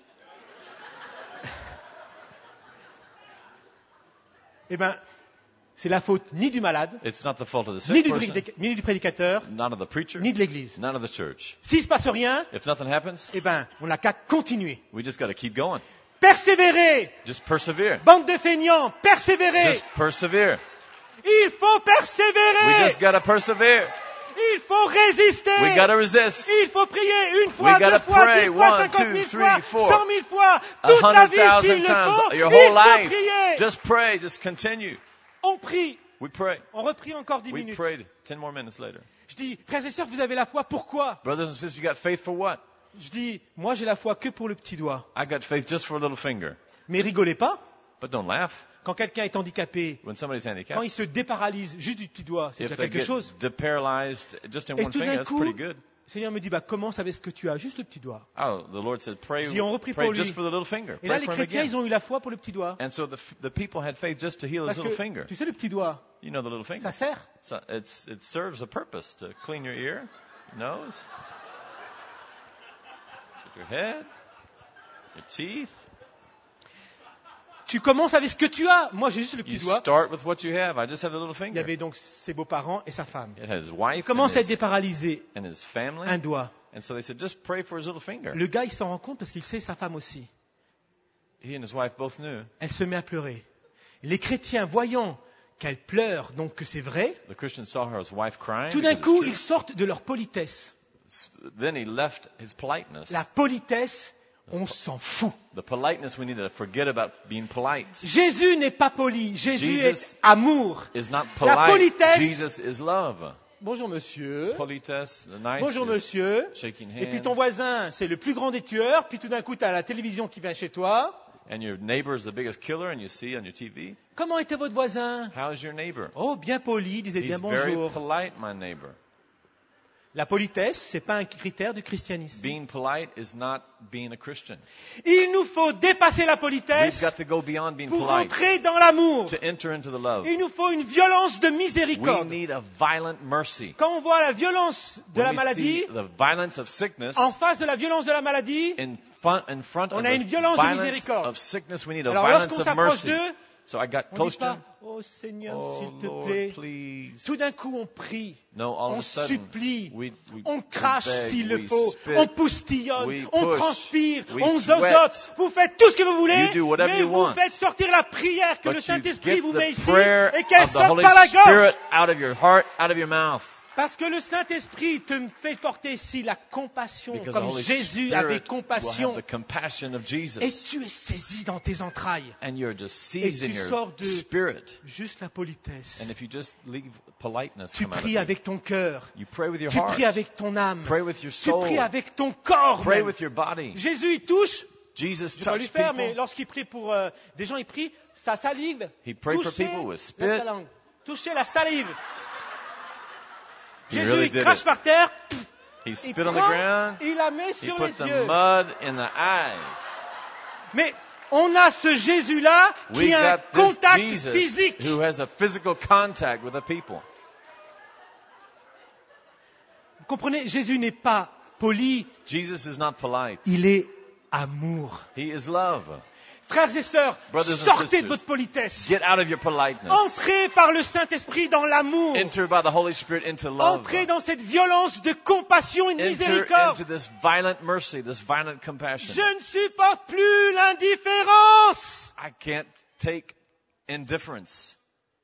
Eh bien, c'est la faute ni du malade, It's not the fault of the ni sick person, du prédicateur, not of the preacher, ni de l'église. none of the church. S'il ne se passe rien, If nothing happens, eh ben, on n'a qu'à continuer. we just got to keep going. Persévérer! Just persevere. Bande de feignants, persévérer! Just persevere. Il faut We persévérer! just got to persevere. Il faut résister! We got to resist. Il faut prier une fois, We gotta 2 fois, pray 10 fois, 1, 50 000 2, fois, 3, 4. 100 000 fois, toute la vie s'il 100,000 le times, faut. your Il whole faut life. prier! Just pray. Just continue. On prie. We pray. On reprie encore 10 We minutes. prayed 10 more minutes later. Je dis, frères et sœurs, vous avez la foi, pourquoi? Brothers and sisters, you got faith for what? Je dis, moi j'ai la foi que pour le petit doigt. I got faith just for a little finger. Mais rigolez pas, But don't laugh quand quelqu'un est handicapé, when somebody's quand handicapped. il se déparalyse juste du petit doigt, c'est If déjà they quelque get chose. deparalyzed just in Et one tout finger, d'un that's coup, pretty good. le Seigneur me dit, bah commence avec ce que tu as, juste le petit doigt. Oh, the Lord said, pray, Je dis, on reprie pray pour lui. just for the little finger. Et là, Pray les for him chrétiens, again. ils ont eu la foi pour le petit doigt. And so the people had faith just to heal his Parce little que, finger. tu sais, le petit doigt, You know the little finger. ça sert. So it serves a purpose to clean your ear, your nose, your head, your teeth. Tu commences avec ce que tu as. Moi, j'ai juste le You petit doigt. start with what you have. I just have the little Il y finger. avait donc ses beaux-parents et sa femme. It has Il wife commence à être and déparalysé. his family. Un doigt. And so they said, just pray for his little finger. Le gars, il s'en rend compte parce qu'il sait sa femme aussi. He and his wife both knew. Elle se met à pleurer. Les chrétiens, voyant qu'elle pleure, donc que c'est vrai, The Christian saw her, his wife crying. tout d'un because coup, it's ils sortent de leur politesse. true. Then he left his politeness. La politesse on s'en fout. The politeness, we need to forget about being polite. Jésus n'est pas poli, Jésus Jesus est amour. Is not La polite. politesse- Jesus is love. Bonjour monsieur. Politesse, the nice Bonjour is monsieur. shaking Et puis hands. ton voisin, c'est le plus grand des tueurs. Puis tout d'un coup, tu as la télévision qui vient chez toi. And your neighbor is the biggest killer, and you see on your TV. Comment était votre voisin? How's your neighbor? Oh, bien poli, disait He's bien very bonjour. polite, my neighbor. La politesse, c'est pas un critère du christianisme. Being polite is not being a Christian. Il nous faut dépasser la We've politesse got to go beyond being pour polite entrer dans l'amour. to enter into the love. Il nous faut une violence de We miséricorde. need a violent mercy. Quand on voit la violence de la When we maladie, see the violence of sickness, en face de la violence de la maladie, in front on of a the une violence de violence miséricorde. of sickness, we need a alors violence lorsqu'on of s'approche mercy. d'eux, So I got on close dit to pas him. « Oh Seigneur, Oh s'il te Lord, plaît ». please. Tout d'un coup, on prie, No, all on of a sudden, supplie, we on crache beg, s'il le we faut, spit, on poustillonne, we on push, transpire, we on sweat. zozote. Vous faites tout ce que vous voulez, You do whatever mais you vous want. faites sortir la prière que But le you Saint-Esprit get vous the met ici prayer et qu'elle of the sorte Holy par la gorge. Spirit out of your heart, out of your mouth. Parce que le Saint-Esprit te fait porter ici la compassion, Because the comme Holy Jésus Spirit avait will compassion. have the compassion of Et Jesus. tu es saisi dans tes entrailles. And you're just Et seized tu in sors your de spirit. juste la politesse. And if you just leave politeness Tu come out of pries you, avec ton cœur. you pray with your Tu heart. pries avec ton âme. Pray with your Tu soul. pries avec ton corps. Pray même. with your body. Jésus, il touche. Jesus Je vais pas lui touched faire, mais people. lorsqu'il prie pour des gens, il prie sa salive. He prayed for toucher people with la spit. langue. Toucher la salive. He Jésus, really il did crache it. par terre. He Il spit on the prend, ground. il la met He sur put les the yeux. mud in the eyes. Mais on a ce Jésus-là We qui a un got this contact Jesus physique. who has a physical contact with the people. Vous comprenez, Jésus n'est pas poli, Jesus is not polite. il est amour. He is love. Frères et sœurs, Brothers and sortez sisters, de votre politesse. Get out of your politeness. Entrez par le Saint-Esprit dans l'amour. Enter by the Holy Spirit into love. Entrez dans cette violence de compassion et de Enter miséricorde. into this violent mercy, this violent compassion. Je ne supporte plus l'indifférence. I can't take indifference.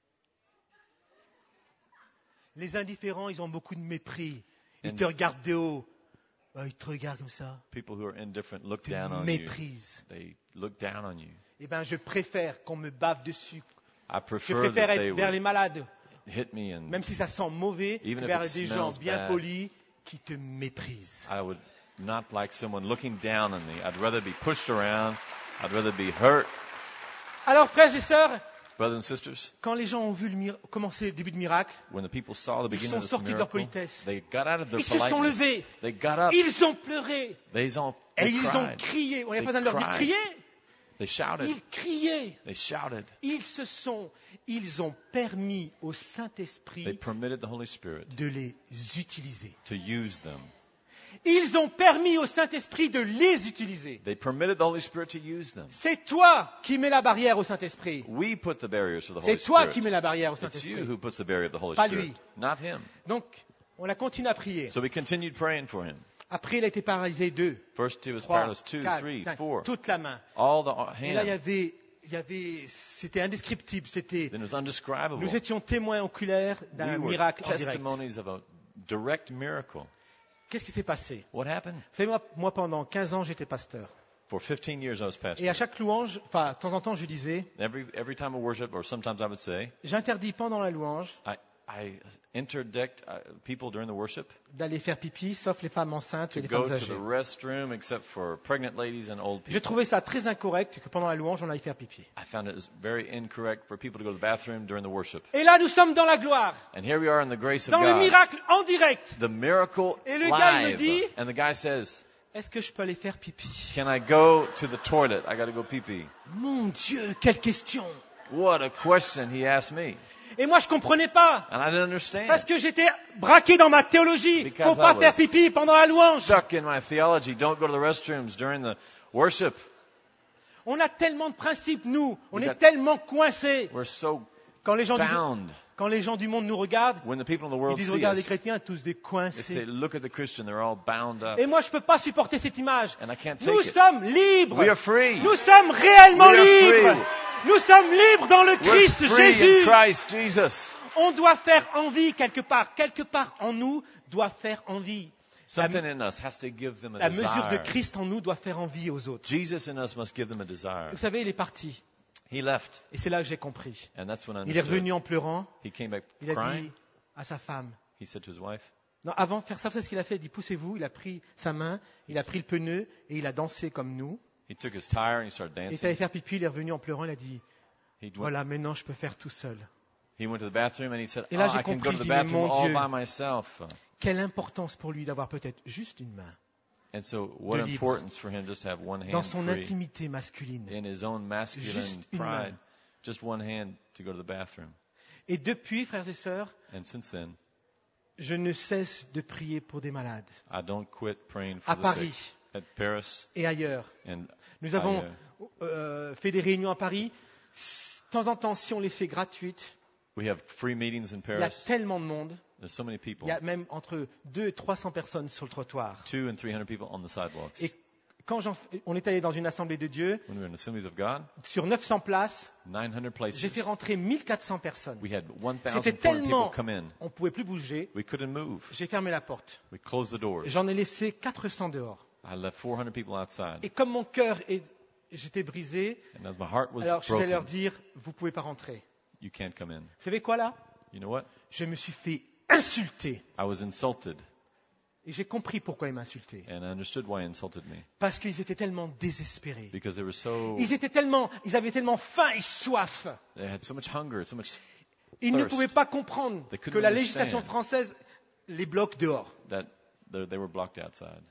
Les indifférents, ils ont beaucoup de mépris. Ils And- te regardent de haut. Ils te regardent comme ça. People who are indifferent look Te down on you. méprisent. They look down on you. Eh bien, je préfère qu'on me bave dessus. I Je prefer préfère that they être vers les would malades, hit me and même si ça sent mauvais, Even if vers it des gens smells bien bad. polis qui te méprisent. I would not like someone looking down on me. I'd rather be pushed around. I'd rather be hurt. Alors, frères et sœurs, Brothers and sisters, quand les gens ont vu commencer le début de miracle, when the people saw the Ils beginning sont of this sortis de leur miracle, politesse. they got out of their ils se sont politeness. levés, They got up. ils ont pleuré They et ils ont cried. crié. On n'a They pas besoin de leur dire cried. crier. They shouted. Ils criaient. They shouted. Ils ont permis au They Saint-Esprit permitted the Holy Spirit de les utiliser. to use them. Ils ont permis au Saint-Esprit de les utiliser. They permitted the Holy Spirit to use them. C'est toi qui mets la barrière au Saint-Esprit. We put the barriers for the Holy C'est toi Spirit. qui mets la barrière au It's you Saint-Esprit. who puts the barrier of the Holy Pas Spirit, lui. not him. Donc, on a continué à prier. So we continued praying for him. Après, il a été paralysé 2, First he was 3, paralyzed 2, 4, 3, 5, 4. toute la main. All the Et là, hands. c'était indescriptible. C'était, Then it was undescribable. nous étions témoins oculaires We d'un were miracle en direct. testimonies of a direct miracle. Qu'est-ce qui s'est passé? What happened? Vous savez, moi, pendant 15 ans, j'étais pasteur. For 15 years I was pastor. Et à chaque louange, enfin, de temps en temps, je disais, Every time of worship, or sometimes I would say, j'interdis pendant la louange I interdict people during the worship d'aller faire pipi, sauf les femmes enceintes et to les go femmes to the âgées. restroom except for pregnant ladies and old Je people. trouvais ça très incorrect que pendant la louange, on aille faire pipi. I found it was very incorrect for people to go to the bathroom during the worship. Et là, nous sommes dans la gloire, And here we are in the grace of dans le God. miracle en direct. The miracle Et le gars, il me live. dit- And the guy says, Est-ce que je peux aller faire pipi? can I go to the toilet? I got to go pee-pee. Mon Dieu, quelle question! What a question he asked me. Et moi, je comprenais pas. And I didn't understand. Parce que j'étais braqué dans ma théologie. Because Faut pas I was faire pipi pendant la louange. Stuck in my theology. Don't go to the restrooms during the worship. On a tellement de principes, nous. On We est got- tellement coincés. We're so Quand les gens bound. Quand les gens du monde nous regardent, When the people in the ils world disent see regarde les us, chrétiens, tous des they say, coincés. look at the Christian, they're all bound up. Et moi, je ne peux pas supporter cette image. And I can't take Nous it. sommes libres. We are free. Nous sommes réellement We are libres. free. Nous sommes libres dans le We're Christ free in Jésus. Christ Jesus. On doit faire envie quelque part. Quelque part en nous doit faire envie. Something in us has to give them a La mesure de desire. Christ en nous doit faire envie aux autres. Jesus in us must give them a desire. Vous savez, il est parti. He left, Et c'est là que j'ai compris. and that's when I Il est understood. revenu en pleurant. He came back Il a crying. dit à sa femme. He said to his wife, Non, avant de faire ça, vous savez ce qu'il a fait? Il dit, poussez-vous. Il a pris sa main, il a pris le pneu et il a dansé comme nous. he took his tire and he started Il est allé dancing. faire pipi, il est revenu en pleurant. Il a dit, He went, voilà, maintenant je peux faire tout seul. he went to the bathroom and he said, Et là, oh, j'ai I can compris, go to je the dis, mais bathroom mon all Dieu. by myself. Quelle importance pour lui d'avoir peut-être juste une main And so what de libre. importance for him just to have one hand dans son free intimité masculine. in his own masculine Juste une pride. main. Just one hand to go to the bathroom. Et depuis, frères et sœurs, And since then, je ne cesse de prier pour des malades, I don't quit praying for à the Paris sick. At Paris et ailleurs. and Nous avons I, fait des réunions à Paris. De temps en temps, si on les fait gratuites, we have free meetings in il y a Paris. tellement de monde. There's so many people. Il y a même entre 200 et 300 personnes sur le trottoir. 200 and 300 people on the sidewalks. Et quand on est allé dans une assemblée de Dieu, When we were in the Assemblies of God, sur 900 places, 900 places. j'ai fait rentrer 1400 personnes. We had C'était 1,400 tellement, people come in. on ne pouvait plus bouger. We couldn't move. J'ai fermé la porte. We closed the doors. J'en ai laissé 400 dehors. I left 400 people outside. Et comme mon cœur j'étais brisé, And as my heart was alors je vais leur broken, dire, vous pouvez pas rentrer. you can't come in. Vous savez quoi là? You know what? Je me suis fait insulter. I was insulted, Et j'ai compris pourquoi ils m'insultaient. and I understood why he insulted me. Parce qu'ils étaient tellement désespérés. Because they were so, Ils avaient tellement faim et soif. they had so much hunger, so much Ils ne Thirst. pouvaient pas comprendre They couldn't que la understand. législation française les bloque dehors. that they were blocked outside.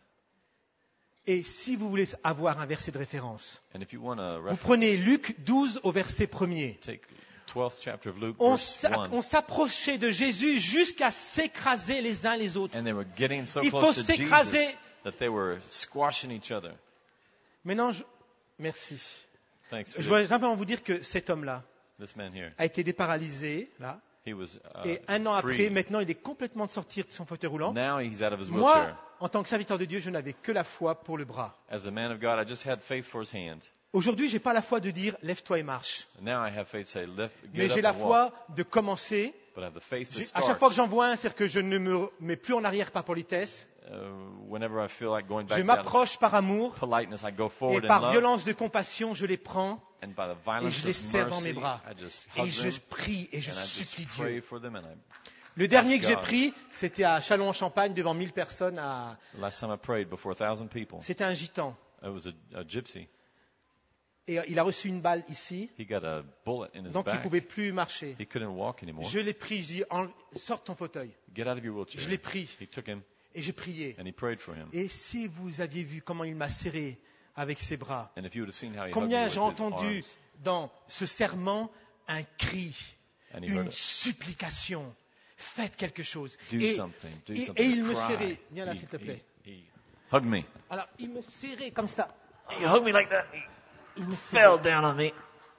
Et si vous voulez avoir un verset de référence, And if you want to vous prenez Luc 12 au verset 1er. take 12th chapter of Luke, On verse 1, on s'approchait de Jésus jusqu'à s'écraser les uns les autres. and they were getting so Il faut close to s'écraser. Jesus that they were squashing each other. Maintenant, merci. Thanks for Je voudrais simplement vous dire que cet homme-là this man here. a été déparalysé, là, He was et un an après, free. maintenant, il est complètement sorti de son fauteuil roulant. Now he's out of his Moi, wheelchair. en tant que serviteur de Dieu, je n'avais que la foi pour le bras. As a man of God, I just had faith for his hand. Aujourd'hui, j'ai pas la foi de dire lève-toi et marche, Now I have faith to say, lift, mais get j'ai up la and walk. foi de commencer. But I have the faith to À start. chaque fois que j'en vois un, c'est que je ne me mets plus en arrière par politesse. Whenever I feel like going Je back down m'approche par amour politeness, I go et forward in par love. violence de compassion, je les prends And by the et violence je les of serre dans mes mercy, bras. I just Et hug je them prie et je and I just supplie pray Dieu. for them. And Le dernier que j'ai God. pris, c'était à Châlons-en-Champagne devant 1000 personnes. the last time I prayed before 1,000 people, C'était un gitan. it was a gypsy. Et il a reçu une balle ici, He got a bullet in his donc il ne back. pouvait plus marcher. He couldn't walk anymore. Je l'ai pris, je lui ai dit, sors ton fauteuil. Get out of your wheelchair. Je l'ai pris He took him et j'ai prié. and he prayed for him. Et si vous aviez vu comment il m'a serré avec ses bras, And if you would have seen how he hugged me combien with j'ai his entendu arms, dans ce serment un cri, and he heard une it. supplication. Faites quelque chose. Do Et, something. Do et- something. et il me Cry. serrait. Viens là, s'il te plaît. He hugged me. Alors, il me serrait comme ça. He hugged me like that. He Il me fell serrait. down on me.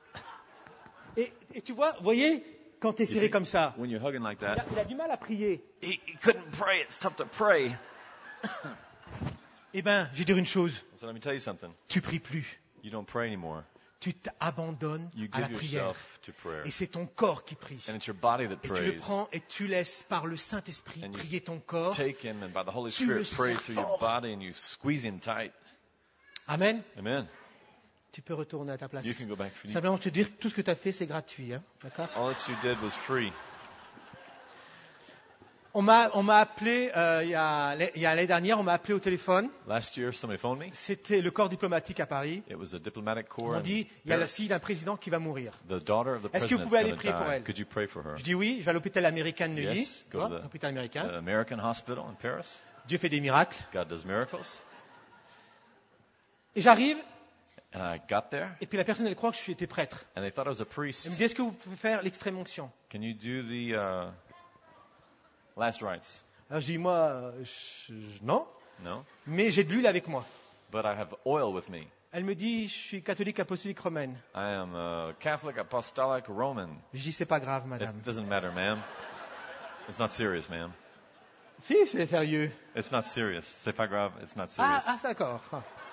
Et tu vois, vous voyez, quand tu es You serré see, comme ça, when you're hugging like il a, that, il a du mal à prier. He couldn't pray. It's tough to pray. Eh bien, je vais dire une chose. so let me tell you something. Tu pries plus. You don't pray anymore. Tu t'abandonnes You à la give prière. yourself to prayer. Et c'est ton corps qui prie. And it's your body that Et tu le prays. prends et tu laisses par le Saint-Esprit And you prier ton corps. Take him and by the Holy Tu le Spirit pray serres through your fort. body and you squeeze him tight. Amen. Amen. Tu peux retourner à ta place. You can go back. Simplement te dire que tout ce que tu as fait, c'est gratuit. Hein, d'accord? All that you did was free. On m'a appelé, il y a l'année dernière, on m'a appelé au téléphone. Last year, somebody phoned me. C'était le corps diplomatique à Paris. It was a diplomatic On corps m'a in dit, il y a la Paris. fille d'un président qui va mourir. The daughter of the Est-ce que vous president pouvez aller is prier pour going to elle? die. Could you pray for her? Je dis oui, je vais à l'hôpital américain de Neuilly. Yes, Tu go vois, to the l'hôpital américain. American hospital in Paris. Dieu fait des miracles. God does miracles. Et j'arrive, And I got there, et puis la personne, elle croit que je étais prêtre. and they thought I was a Elle me priest. dit, est-ce que vous pouvez faire l'extrême onction? Can you do the last rites? Alors je dis, moi, non, No, mais j'ai de l'huile avec moi. but I have oil with me. Elle me dit, je suis catholique apostolique romaine. I am a Catholic Apostolic Roman. Je dis, c'est pas grave, madame. It doesn't matter, ma'am. It's not serious, ma'am. Si, c'est sérieux. It's not serious. C'est pas grave. It's not serious. Ah, d'accord.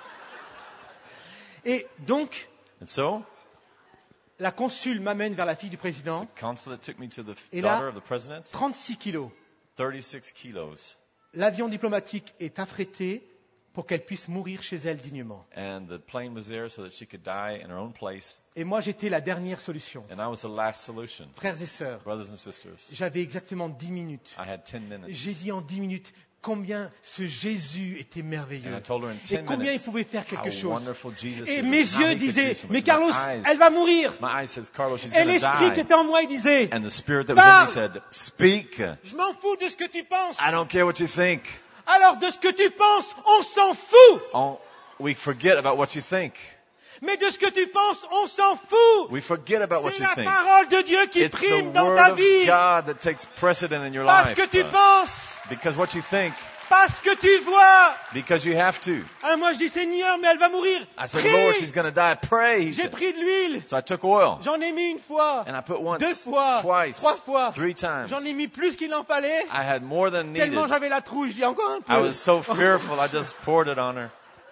Et donc, And so, la consul m'amène vers la fille du président, consulate took me to the Et là- daughter of the president. 36 kilos. 36 kilos. l'avion diplomatique est affrété pour qu'elle puisse mourir chez elle dignement. And the plane was there so that she could die in her own place. Et moi, j'étais la dernière solution. And I was the last solution. Frères et sœurs, Brothers and sisters, j'avais exactement 10 minutes. I had 10 minutes. J'ai dit en 10 minutes combien ce Jésus était merveilleux. And I told her in Et 10 combien il minutes pouvait faire quelque how chose. wonderful Jesus Et is mes and how yeux he could do disaient, so much. mais My Carlos, eyes- elle va mourir. My eyes says, Carlos, she's Et going to l'esprit qui die. était en moi, il disait, And the spirit that was in me Parle. said, speak. je m'en fous de ce que tu penses. I don't care what you think. Alors de ce que tu penses, on s'en fout. We forget about what you think. Mais de ce que tu penses, on s'en fout. We forget about what C'est you la think. parole de Dieu qui It's the prime dans word ta of vie. God that takes precedent in your Parce life. que tu penses, Because what you think, parce que tu vois. because you have to. Ah, moi je dis Seigneur, mais elle va mourir. I said, Prie. Lord, she's going to die. Pray. He J'ai said. pris de l'huile. So I took oil J'en ai mis une fois, and I put once, 2 fois, twice, 3 fois. 3 times. J'en ai mis plus qu'il en fallait. I had more than Tellement needed. j'avais la trouille, je dis encore un peu. I was so fearful, I just poured it on her.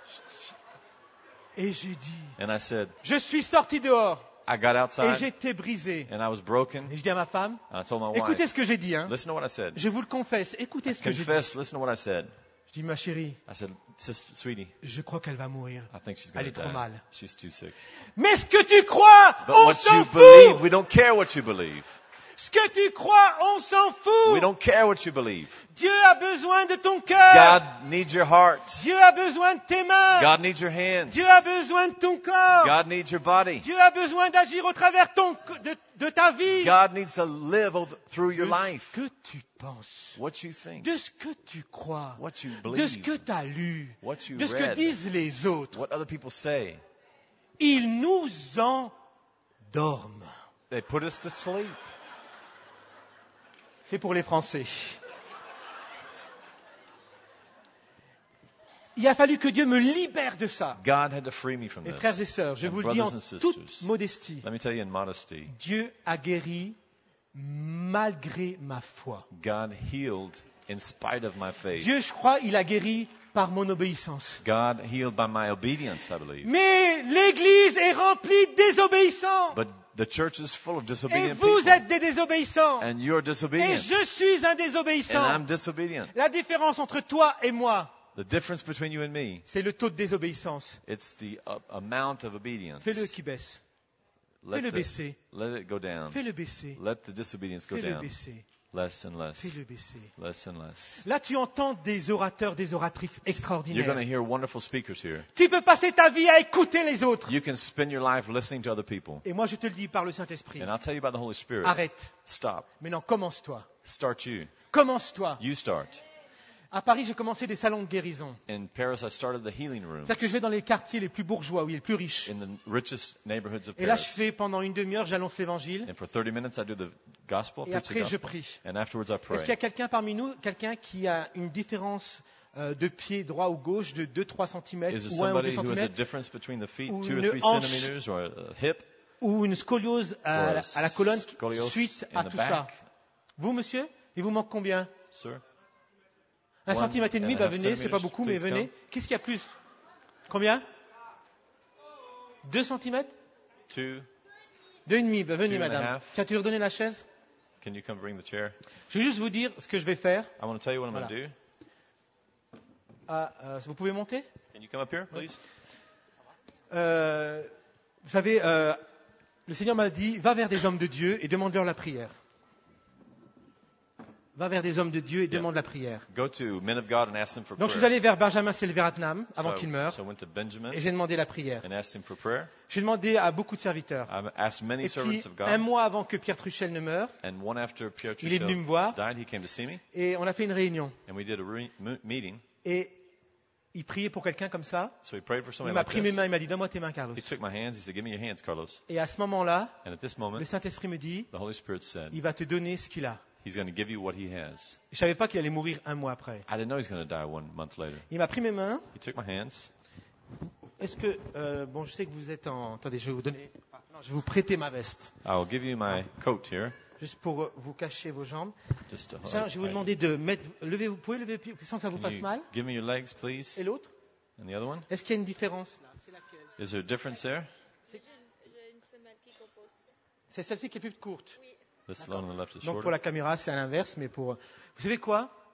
Et j'ai dit, And I said, je suis sorti dehors I got et outside j'étais brisé. and I was broken. Et je dis à ma femme, And I told my écoutez wife, ce que j'ai dit, hein. listen to what I said. Je vous le confesse, écoutez ce que j'ai dit. Confess, listen to what I said. Je dis, ma chérie, I said, Sweetie, je crois qu'elle va mourir. I think she's Elle going est to trop die. mal. She's too sick. Mais ce que tu crois, But on what s'en you fout. believe, we don't care what you believe. Ce que tu crois, on s'en We fout. don't care what you believe. Dieu a besoin de ton cœur. God needs your heart. Dieu a besoin de tes mains. God needs your hands. Dieu a besoin de ton corps. God needs your body. Dieu a besoin d'agir au travers de ta vie. God needs to live through your De life. ce que tu penses, What you think, de ce que tu crois, what you de ce believe, que tu as lu, what you de ce que read, disent les autres. what other people say. Ils nous endorment. They put us to sleep. C'est pour les Français. Il a fallu que Dieu me libère de ça. God had to free me from Et this. frères et sœurs, je And vous le dis en brothers and sisters, toute modestie, let me tell you in modesty, Dieu a guéri malgré ma foi. God healed in spite of my faith. Dieu, je crois, il a guéri par mon obéissance. God healed by my obedience, I believe. Mais l'Église est remplie de désobéissants. But the church is full of Et disobedient vous people. êtes des désobéissants. And you're Et disobedient. je suis un And désobéissant. I'm disobedient. La différence entre toi et moi, The difference between you and me, c'est le taux de désobéissance. it's the amount of obedience. Fais-le qui baisse. Let Fais-le the- baisser. Let it go down. Fais-le baisser. Let the disobedience go Fais-le down. baisser. Less and less. Fais-le baisser. Less and less. Là, tu entends des orateurs, des oratrices You're going to extraordinaires. hear wonderful speakers here. Tu peux passer ta vie à écouter les autres. You can spend your life listening to other people. Et moi, je te le dis par le Saint-Esprit. And I'll tell you about the Holy Spirit. Arrête. Stop. Maintenant, commence-toi. Start you. Commence-toi. You start. À Paris, j'ai commencé des salons de guérison. In Paris, I started the healing room C'est-à-dire que je vais dans les quartiers les plus bourgeois, oui, les plus riches. in the richest neighborhoods of Et là, je Paris. fais pendant une demi-heure, j'annonce l'évangile. And for 30 minutes, I do the gospel, Et preach the après, je gospel. prie. And afterwards, I Est-ce qu'il y a pray. quelqu'un parmi nous, quelqu'un qui a une différence de pied droit ou gauche de 2-3 cm Is there ou 1 ou 2 somebody who has a cm difference between the feet, Ou 2 or une 3 hanche. centimeters, or a hip, ou une scoliose à la colonne Scoliose suite in à the tout back. ça? Vous, monsieur, il vous manque combien? sir? 1 One centimètre et demi, and a bah half venez, c'est pas centimeters, beaucoup, mais please venez. come. Qu'est-ce qu'il y a plus? Combien? 2 centimètres? 2. 2,5, bah venez, 2 and a madame. half. Tiens, tu veux redonner la chaise? Can you come bring the chair? Je vais juste vous dire ce que je vais faire. I want to tell you what I'm Voilà. going to do. Vous pouvez monter? Can you come up here, please? Vous savez, le Seigneur m'a dit, va vers des hommes de Dieu et demande-leur la prière. Va vers des hommes de Dieu et demande la prière. Go to men of God and ask them for Donc je suis prayer. allé vers Benjamin Selveratnam avant qu'il meure So I went to Benjamin et j'ai demandé la prière. and asked him for prayer. J'ai demandé à beaucoup de serviteurs. I asked many Et puis, servants of God. un mois avant que Pierre Truchel ne meure, And one after Pierre il est venu me voir died, he came to see me. et on a fait une réunion. And we did a meeting. Et il priait pour quelqu'un comme ça. So he prayed for Il somebody m'a like pris mes this. mains, il m'a dit, donne-moi tes mains, Carlos. He took my hands. He said, give me your hands, Carlos. Et à ce moment-là, And at this moment, le Saint-Esprit me dit, the Holy Spirit said, il va te donner ce qu'il a. he's going to give you what he has. Je savais pas qu'il allait mourir un mois après. I didn't know he was going to die 1 month later. Il m'a pris mes mains. He took my hands. Est-ce que, bon, je sais que vous êtes en... Attendez, je vais vous donner... Non, je vais vous prêter ma veste. I'll give you my coat here. Juste pour vous cacher vos jambes. Just to Tiens, je vais vous demander de mettre... Levez, vous pouvez lever le pied sans que ça vous Can fasse you mal. give me your legs, please? Et l'autre? And the other one? Est-ce qu'il y a une différence là? C'est laquelle? Is there a difference there? J'ai une semelle qui compose. C'est celle-ci qui est plus courte. This one on the left is Donc pour shorter. la caméra, c'est à l'inverse, mais pour... Vous savez quoi?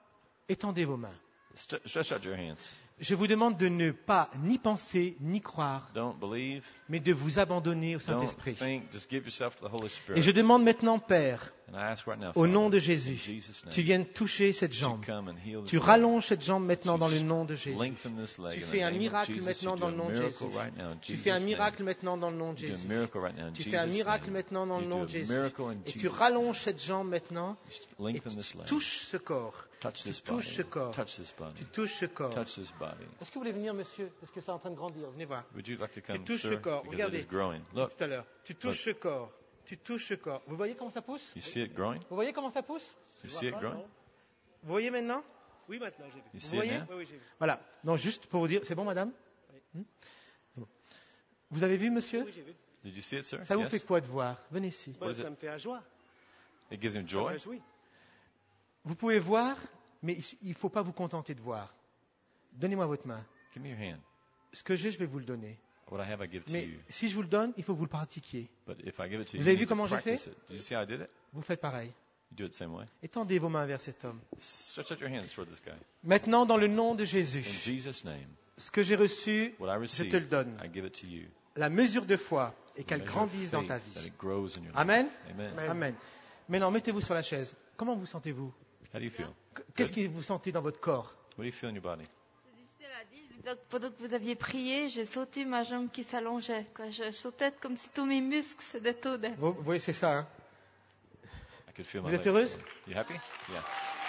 Étendez vos mains. Stretch out your hands. Je vous demande de ne pas ni penser ni croire, Don't believe. mais de vous abandonner au Don't Saint-Esprit. think. Just give yourself to the Holy Et Spirit. je demande maintenant, Père, And I ask right now, au nom Father, de Jésus, in Jesus' name, tu viennes toucher cette to jambe. come and heal this Tu leg. rallonges cette jambe maintenant Tu dans le nom de Jésus. Lengthen this leg. Tu In the fais un name of miracle Jesus, maintenant you dans do le a nom de miracle Jésus. right now in Tu Jesus' fais un name. miracle maintenant dans le nom de You do a Jésus. miracle right now in Tu Jesus' fais un miracle name. maintenant dans le You nom do de a Jésus. miracle in Et tu Jesus' rallonges cette jambe maintenant et Lengthen tu this leg. touches ce corps. Touch Tu this touches body. ce corps. Touch this body. Tu touches ce corps. Touch this body. Est-ce que vous voulez venir, monsieur? Parce que c'est en train de grandir. Venez voir. Would you like to come, touches sir? ce corps. Because it Regardez. is growing. Look, Tout à l'heure. Tu touches ce corps. Tu touches ce corps. Vous voyez comment ça pousse? you see it growing? Vous voyez comment ça pousse? You see it growing? Vous voyez maintenant? Oui, maintenant, j'ai vu. You Vous see it voyez? now? Oui, oui, j'ai vu. Voilà. Donc juste pour vous dire, c'est bon, madame? Bon. Vous avez vu, monsieur? Oui, j'ai vu. Did you see it, sir? Ça vous Yes? fait quoi de voir? Venez ici. Moi, is ça it? me fait la joie. It gives him Ça me joy. réjouit. Vous pouvez voir, mais il ne faut pas vous contenter de voir. Donnez-moi votre main. Give me your hand. Ce que j'ai, je vais vous le donner. What I have, I give to Mais you. si je vous le donne, il faut que vous le pratiquiez. But if I give it to Vous you, avez you vu need to comment j'ai practice fait? it. Did you see how I did it? Vous faites pareil. You do it the same way. Étendez vos mains vers cet homme. Stretch out your hands toward this guy. Maintenant, dans le nom de Jésus, In Jesus' name, ce que j'ai reçu, what I je receive, te le donne. I give it to you. La mesure de foi et qu'elle Measure grandisse of dans ta faith, that vie. it grows in your life. Amen. Amen. Amen. Maintenant, mettez-vous sur la chaise. Comment vous sentez-vous? How do you feel? Qu'est-ce que vous sentez dans votre corps? What do you feel in your body? C'est difficile à dire. Je veux dire que pendant que vous aviez prié, j'ai sauté ma jambe qui s'allongeait. Quoi. Je sautais comme si tous mes muscles se détournaient. Vous voyez, c'est ça. Hein? I could feel my Vous êtes legs heureuse? going. You happy? Yeah.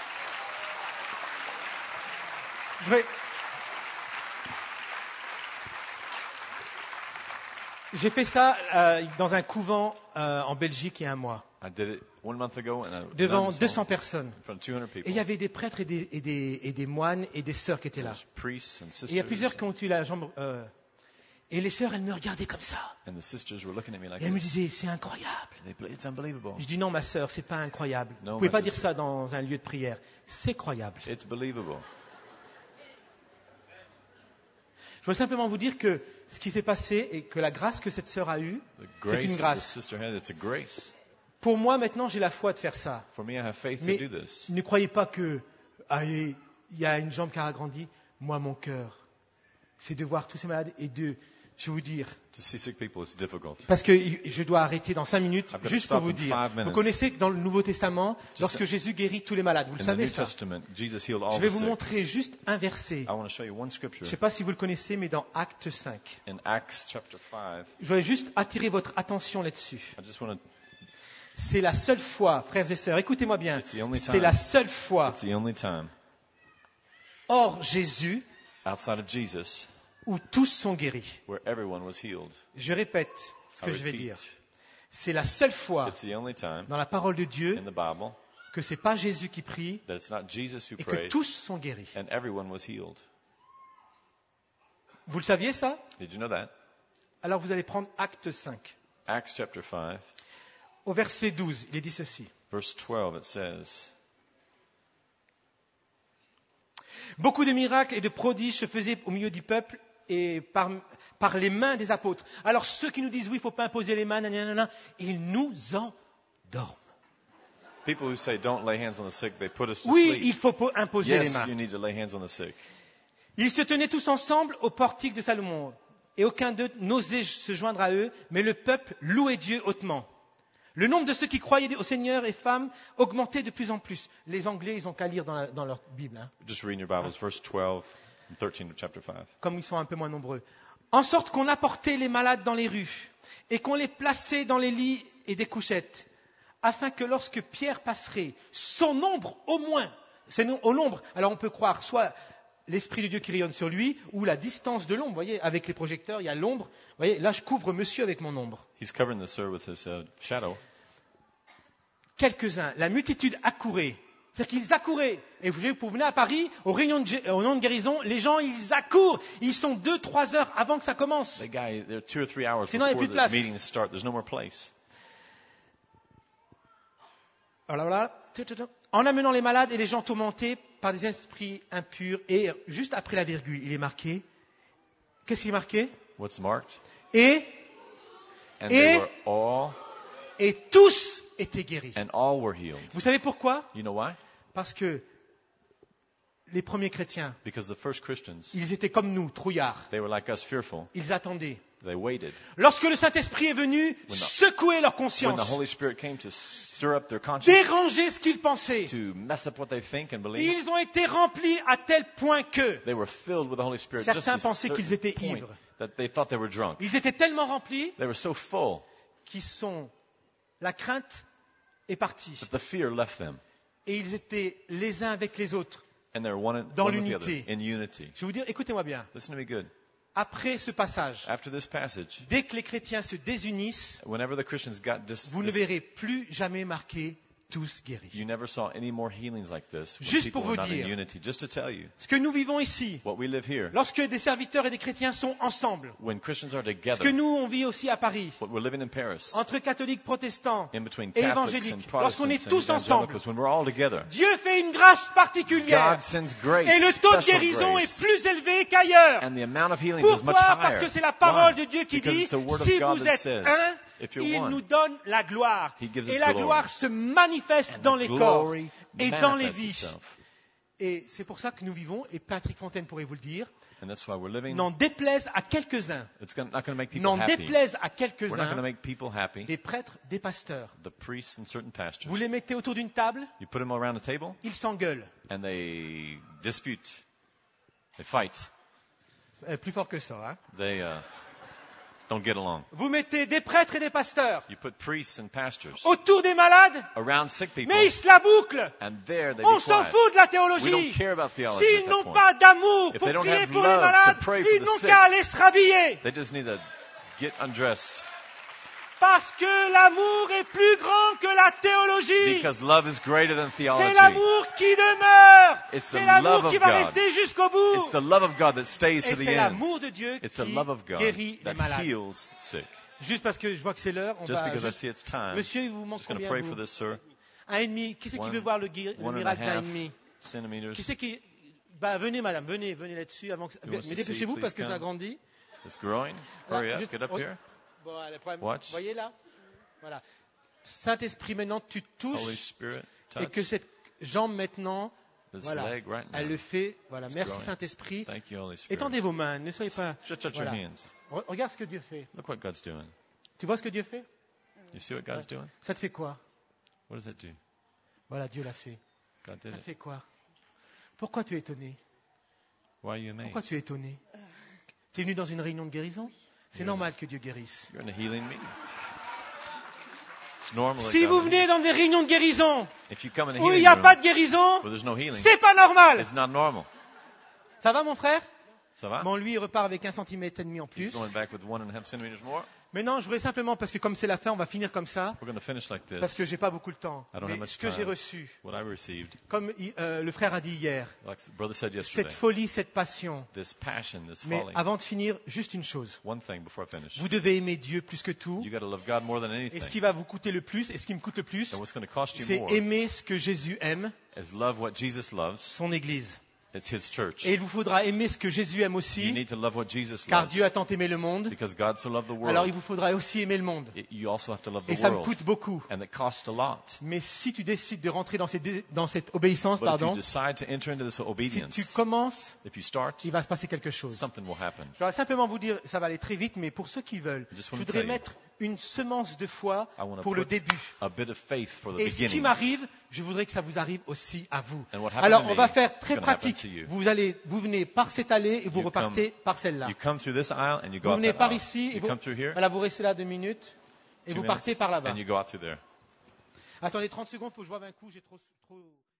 Je vais- J'ai fait ça dans un couvent en Belgique il y a un mois, I did it 1 month ago and I devant nuns 200 home personnes. in front of 200 people. Et il y avait des prêtres et des moines et des sœurs qui étaient là. There's priests and sisters. Et il y a plusieurs qui ont eu la jambe. Et les sœurs, elles me regardaient comme ça. And the sisters were looking at me like Et elles me this. disaient, c'est incroyable. It's unbelievable. Je dis non, ma sœur, c'est pas incroyable. No, Vous pouvez my pas dire sister. ça dans un lieu de prière. C'est croyable. It's believable. Je veux simplement vous dire que ce qui s'est passé et que la grâce que cette sœur a eue, The c'est grace une that the grâce. sister had, it's a grace. Pour moi, maintenant, j'ai la foi de faire ça. For me, I have faith Mais to do this. ne croyez pas que il y a une jambe qui a agrandi. Moi, mon cœur, c'est de voir tous ces malades et de, je vais vous dire, To see sick people, it's difficult. parce que je dois arrêter dans 5 minutes, I've got to juste pour stop vous in dire. 5 minutes. Vous connaissez que dans le Nouveau Testament, lorsque a- Jésus guérit tous les malades, vous le In the savez New ça. Testament, Jesus healed all Je vais the vous sick. montrer juste un verset. I want to show you one Je scripture ne sais pas si vous le connaissez, mais dans Acte 5. in Acts chapter 5. Je voudrais juste attirer votre attention là-dessus. I just want to, C'est la seule fois, frères et sœurs, écoutez-moi bien, It's the only c'est time. la seule fois it's the only time hors Jésus outside of Jesus où tous sont guéris. where everyone was healed. Je répète ce I que je vais repeat. dire. C'est la seule fois It's the only time dans la parole de Dieu in the Bible que c'est pas Jésus qui prie that it's not Jesus who et que prayed tous sont guéris. and everyone was healed. Vous le saviez ça? Did you know that? Alors vous allez prendre Acte 5. Acts chapter 5, Au verset 12, il est dit ceci. verse 12, it says, Beaucoup de miracles et de prodiges se faisaient au milieu du peuple et par les mains des apôtres. Alors ceux qui nous disent oui, il ne faut pas imposer les mains, nanana, ils nous endorment. people who say don't lay hands on the sick, they put us to Oui, sleep. il faut pas imposer les Yes, mains. you need to lay hands on the sick. Ils se tenaient tous ensemble au portique de Salomon, et aucun d'eux n'osait se joindre à eux, mais le peuple louait Dieu hautement. Le nombre de ceux qui croyaient au Seigneur et femmes augmentait de plus en plus. Les Anglais, ils ont qu'à lire dans leur Bible, hein, Just reading your Bibles, verse 12 and 13 of chapter 5. comme ils sont un peu moins nombreux. En sorte qu'on apportait les malades dans les rues, et qu'on les plaçait dans les lits et des couchettes, afin que lorsque Pierre passerait, son ombre au moins, c'est au nombre, alors on peut croire soit l'Esprit de Dieu qui rayonne sur lui, ou la distance de l'ombre, vous voyez, avec les projecteurs, il y a l'ombre, vous voyez, là je couvre monsieur avec mon ombre. He's covering the sir with his shadow. Quelques-uns, la multitude accourait, c'est-à-dire qu'ils accouraient, et vous venez à Paris, au nom de guérison, les gens ils accourent, ils sont 2-3 heures avant que ça commence. The guy, there are 2 or 3 hours Sinon, il y a before plus de the place. meetings start. There's no more place. Alors là, en amenant les malades et les gens tourmentés par des esprits impurs, et juste après la virgule, il est marqué, qu'est-ce qui est marqué? What's marked? Et And Et- they were all, et tous étaient guéris. and all were healed. Vous savez pourquoi? You know why? Parce que les premiers chrétiens, Because the first Christians, ils étaient comme nous, trouillards. they were like us, fearful. Ils attendaient. They waited. Lorsque le Saint-Esprit est venu, secouer leur When the conscience, Holy Spirit came to stir up their conscience, déranger ce qu'ils pensaient. to mess up what they think and believe, Ils ont été remplis à tel point que they were filled with the Holy Spirit just certains to a pensaient qu'ils certain étaient point ivres. that they thought they were drunk. Ils étaient tellement remplis They were so full la crainte est partie. that the fear left them. Et ils étaient les uns avec les autres. And they were one Dans with the other, l'unité. in unity. Je vais vous dire, écoutez-moi bien. Listen to me good. Après ce passage, After this passage, dès que les chrétiens se désunissent, whenever the Christians got vous ne verrez plus jamais marqué tous guéris. you never saw any more healings like this when Juste people pour were vous not in dire. unity. Just to tell you, Ce que nous vivons ici, what we live here, lorsque des serviteurs et des chrétiens sont ensemble, when Christians are ce together, que nous on vit aussi à Paris, what we're living in Paris, entre catholiques, protestants in between et Catholics and évangéliques, lorsqu'on est Protestants tous and ensemble, evangelicals, when we're all together, Dieu fait une grâce particulière God sends grace, et le taux de special guérison grace, est plus élevé qu'ailleurs. and the amount of healing is much Pourquoi? Parce higher. que c'est la parole Why? de Dieu qui Because dit, it's the word of si God vous that êtes says, un, if you're il one, nous donne la gloire. He gives us Et la glory. gloire se manifeste and dans the les corps glory et dans les manifests vies. itself. Et c'est pour ça que nous vivons, et Patrick Fontaine pourrait vous le dire, And that's why we're living. n'en déplaise à quelques-uns, It's not going to make people n'en happy. déplaise à We're not going to quelques-uns, make people happy. des prêtres, des pasteurs. The priests and certain pastors. Vous les mettez autour d'une table, You put them around the table ils s'engueulent. and they dispute. They fight. Plus fort que ça. Hein. They don't get along. Vous mettez des prêtres et des pasteurs You put priests and pastors autour des malades, around sick people, mais ils se la bouclent. and there they On be s'en quiet. fout de la We don't théologie. care about theology S'ils at that n'ont point. pas d'amour If pour they don't prier have pour les love to malades, pray for ils the n'ont sick. qu'à aller se rhabiller. They just need to get undressed. Parce que l'amour est plus grand que la théologie. Because love is greater than C'est theology. l'amour qui demeure. It's the C'est love l'amour of qui va God. rester jusqu'au bout. It's the love of God that stays Et to the c'est end. l'amour de Dieu It's the qui love of God guérit les that malades. heals sick. Juste parce que je vois que c'est l'heure, on Just va because I juste... see it's time, Monsieur, il vous I'm manque just going to combien pray vous for this, sir. 1,5. Qui c'est qui One- veut voir le 1.5 miracle d'1,5? centimeters. Qui c'est qui... Bah, venez, madame, venez là-dessus. Avant que... Who wants to Mais dépêchez-vous see, parce please que ça come. grandit. It's growing. Là, Hurry up, juste- get up here. Bon, allez, problème. Watch. Vous voyez là? Voilà. Saint-Esprit, maintenant, tu Holy touches Spirit, et que touch cette jambe, maintenant, this voilà, leg right now. elle le fait. Voilà. It's Merci, growing. Saint-Esprit. Thank you, Holy Spirit. Étendez vos mains, ne soyez pas... Stretch out your Voilà. hands. Regarde ce que Dieu fait. Look what God's doing. Tu vois ce que Dieu fait? You see what God's doing? Ça te fait quoi? What does that do? Voilà, Dieu l'a fait. God did Ça te it. fait quoi? Pourquoi tu es étonné? Why are you amazed? Pourquoi tu es étonné? Tu es venu dans une réunion de guérison? C'est Yeah. normal que Dieu guérisse. You're in a healing meeting. It's normal. that Si God vous will venez dans des réunions de guérison heal. If you come in a où il healing n'y a room pas de guérison, where there's no healing, c'est pas normal. it's not normal. Ça va, mon frère? Ça va? Bon, lui, il repart avec 1,5 cm en He's plus. going back with 1.5 centimeters more. Maintenant, je voudrais simplement, parce que comme c'est la fin, on va finir comme ça, We're going to finish like parce this. que j'ai pas beaucoup de temps. I don't have Mais much ce que j'ai time. reçu, What I received, comme le frère a dit hier, like the brother said yesterday, cette folie, cette passion. this passion, this Mais folly. avant de finir, juste une chose. One thing before I finish. Vous devez aimer Dieu plus que tout. You got to love God more than Et ce anything. qui va vous coûter le plus, et ce qui me coûte le plus, And what's going to cost you c'est more aimer ce que Jésus aime, is love what Jesus loves. son Église. It's His church. Et il vous faudra aimer ce que Jésus aime You aussi, need to love what Jesus car loves. Dieu a tant aimé le monde. Because God so loved the Alors il world. vous faudra aussi aimer le monde. You also have to love Et the ça me world. coûte beaucoup. And it costs a lot. Mais si tu décides de rentrer dans cette obéissance, But if you pardon, decide to enter into this si obedience, tu commences, if you start, il va se passer quelque chose. something will happen. Je voudrais simplement vous dire, ça va aller très vite, mais pour ceux qui veulent, I just je want to voudrais tell you. mettre une semence de foi I want to pour le put début. a bit of faith for the Et ce qui beginning. m'arrive, je voudrais que ça vous arrive aussi à vous. And what happened Alors, to on me va faire is très gonna happen pratique. to you. Vous venez par cette allée et vous You repartez come- par celle-là. You come through this aisle and you go Vous out venez that par aisle. ici et You vous, come through here, voilà, vous restez là 2 minutes et 2 vous minutes, partez par là-bas. and you go out through there. Attendez 30 secondes, faut que je boive un coup, j'ai trop...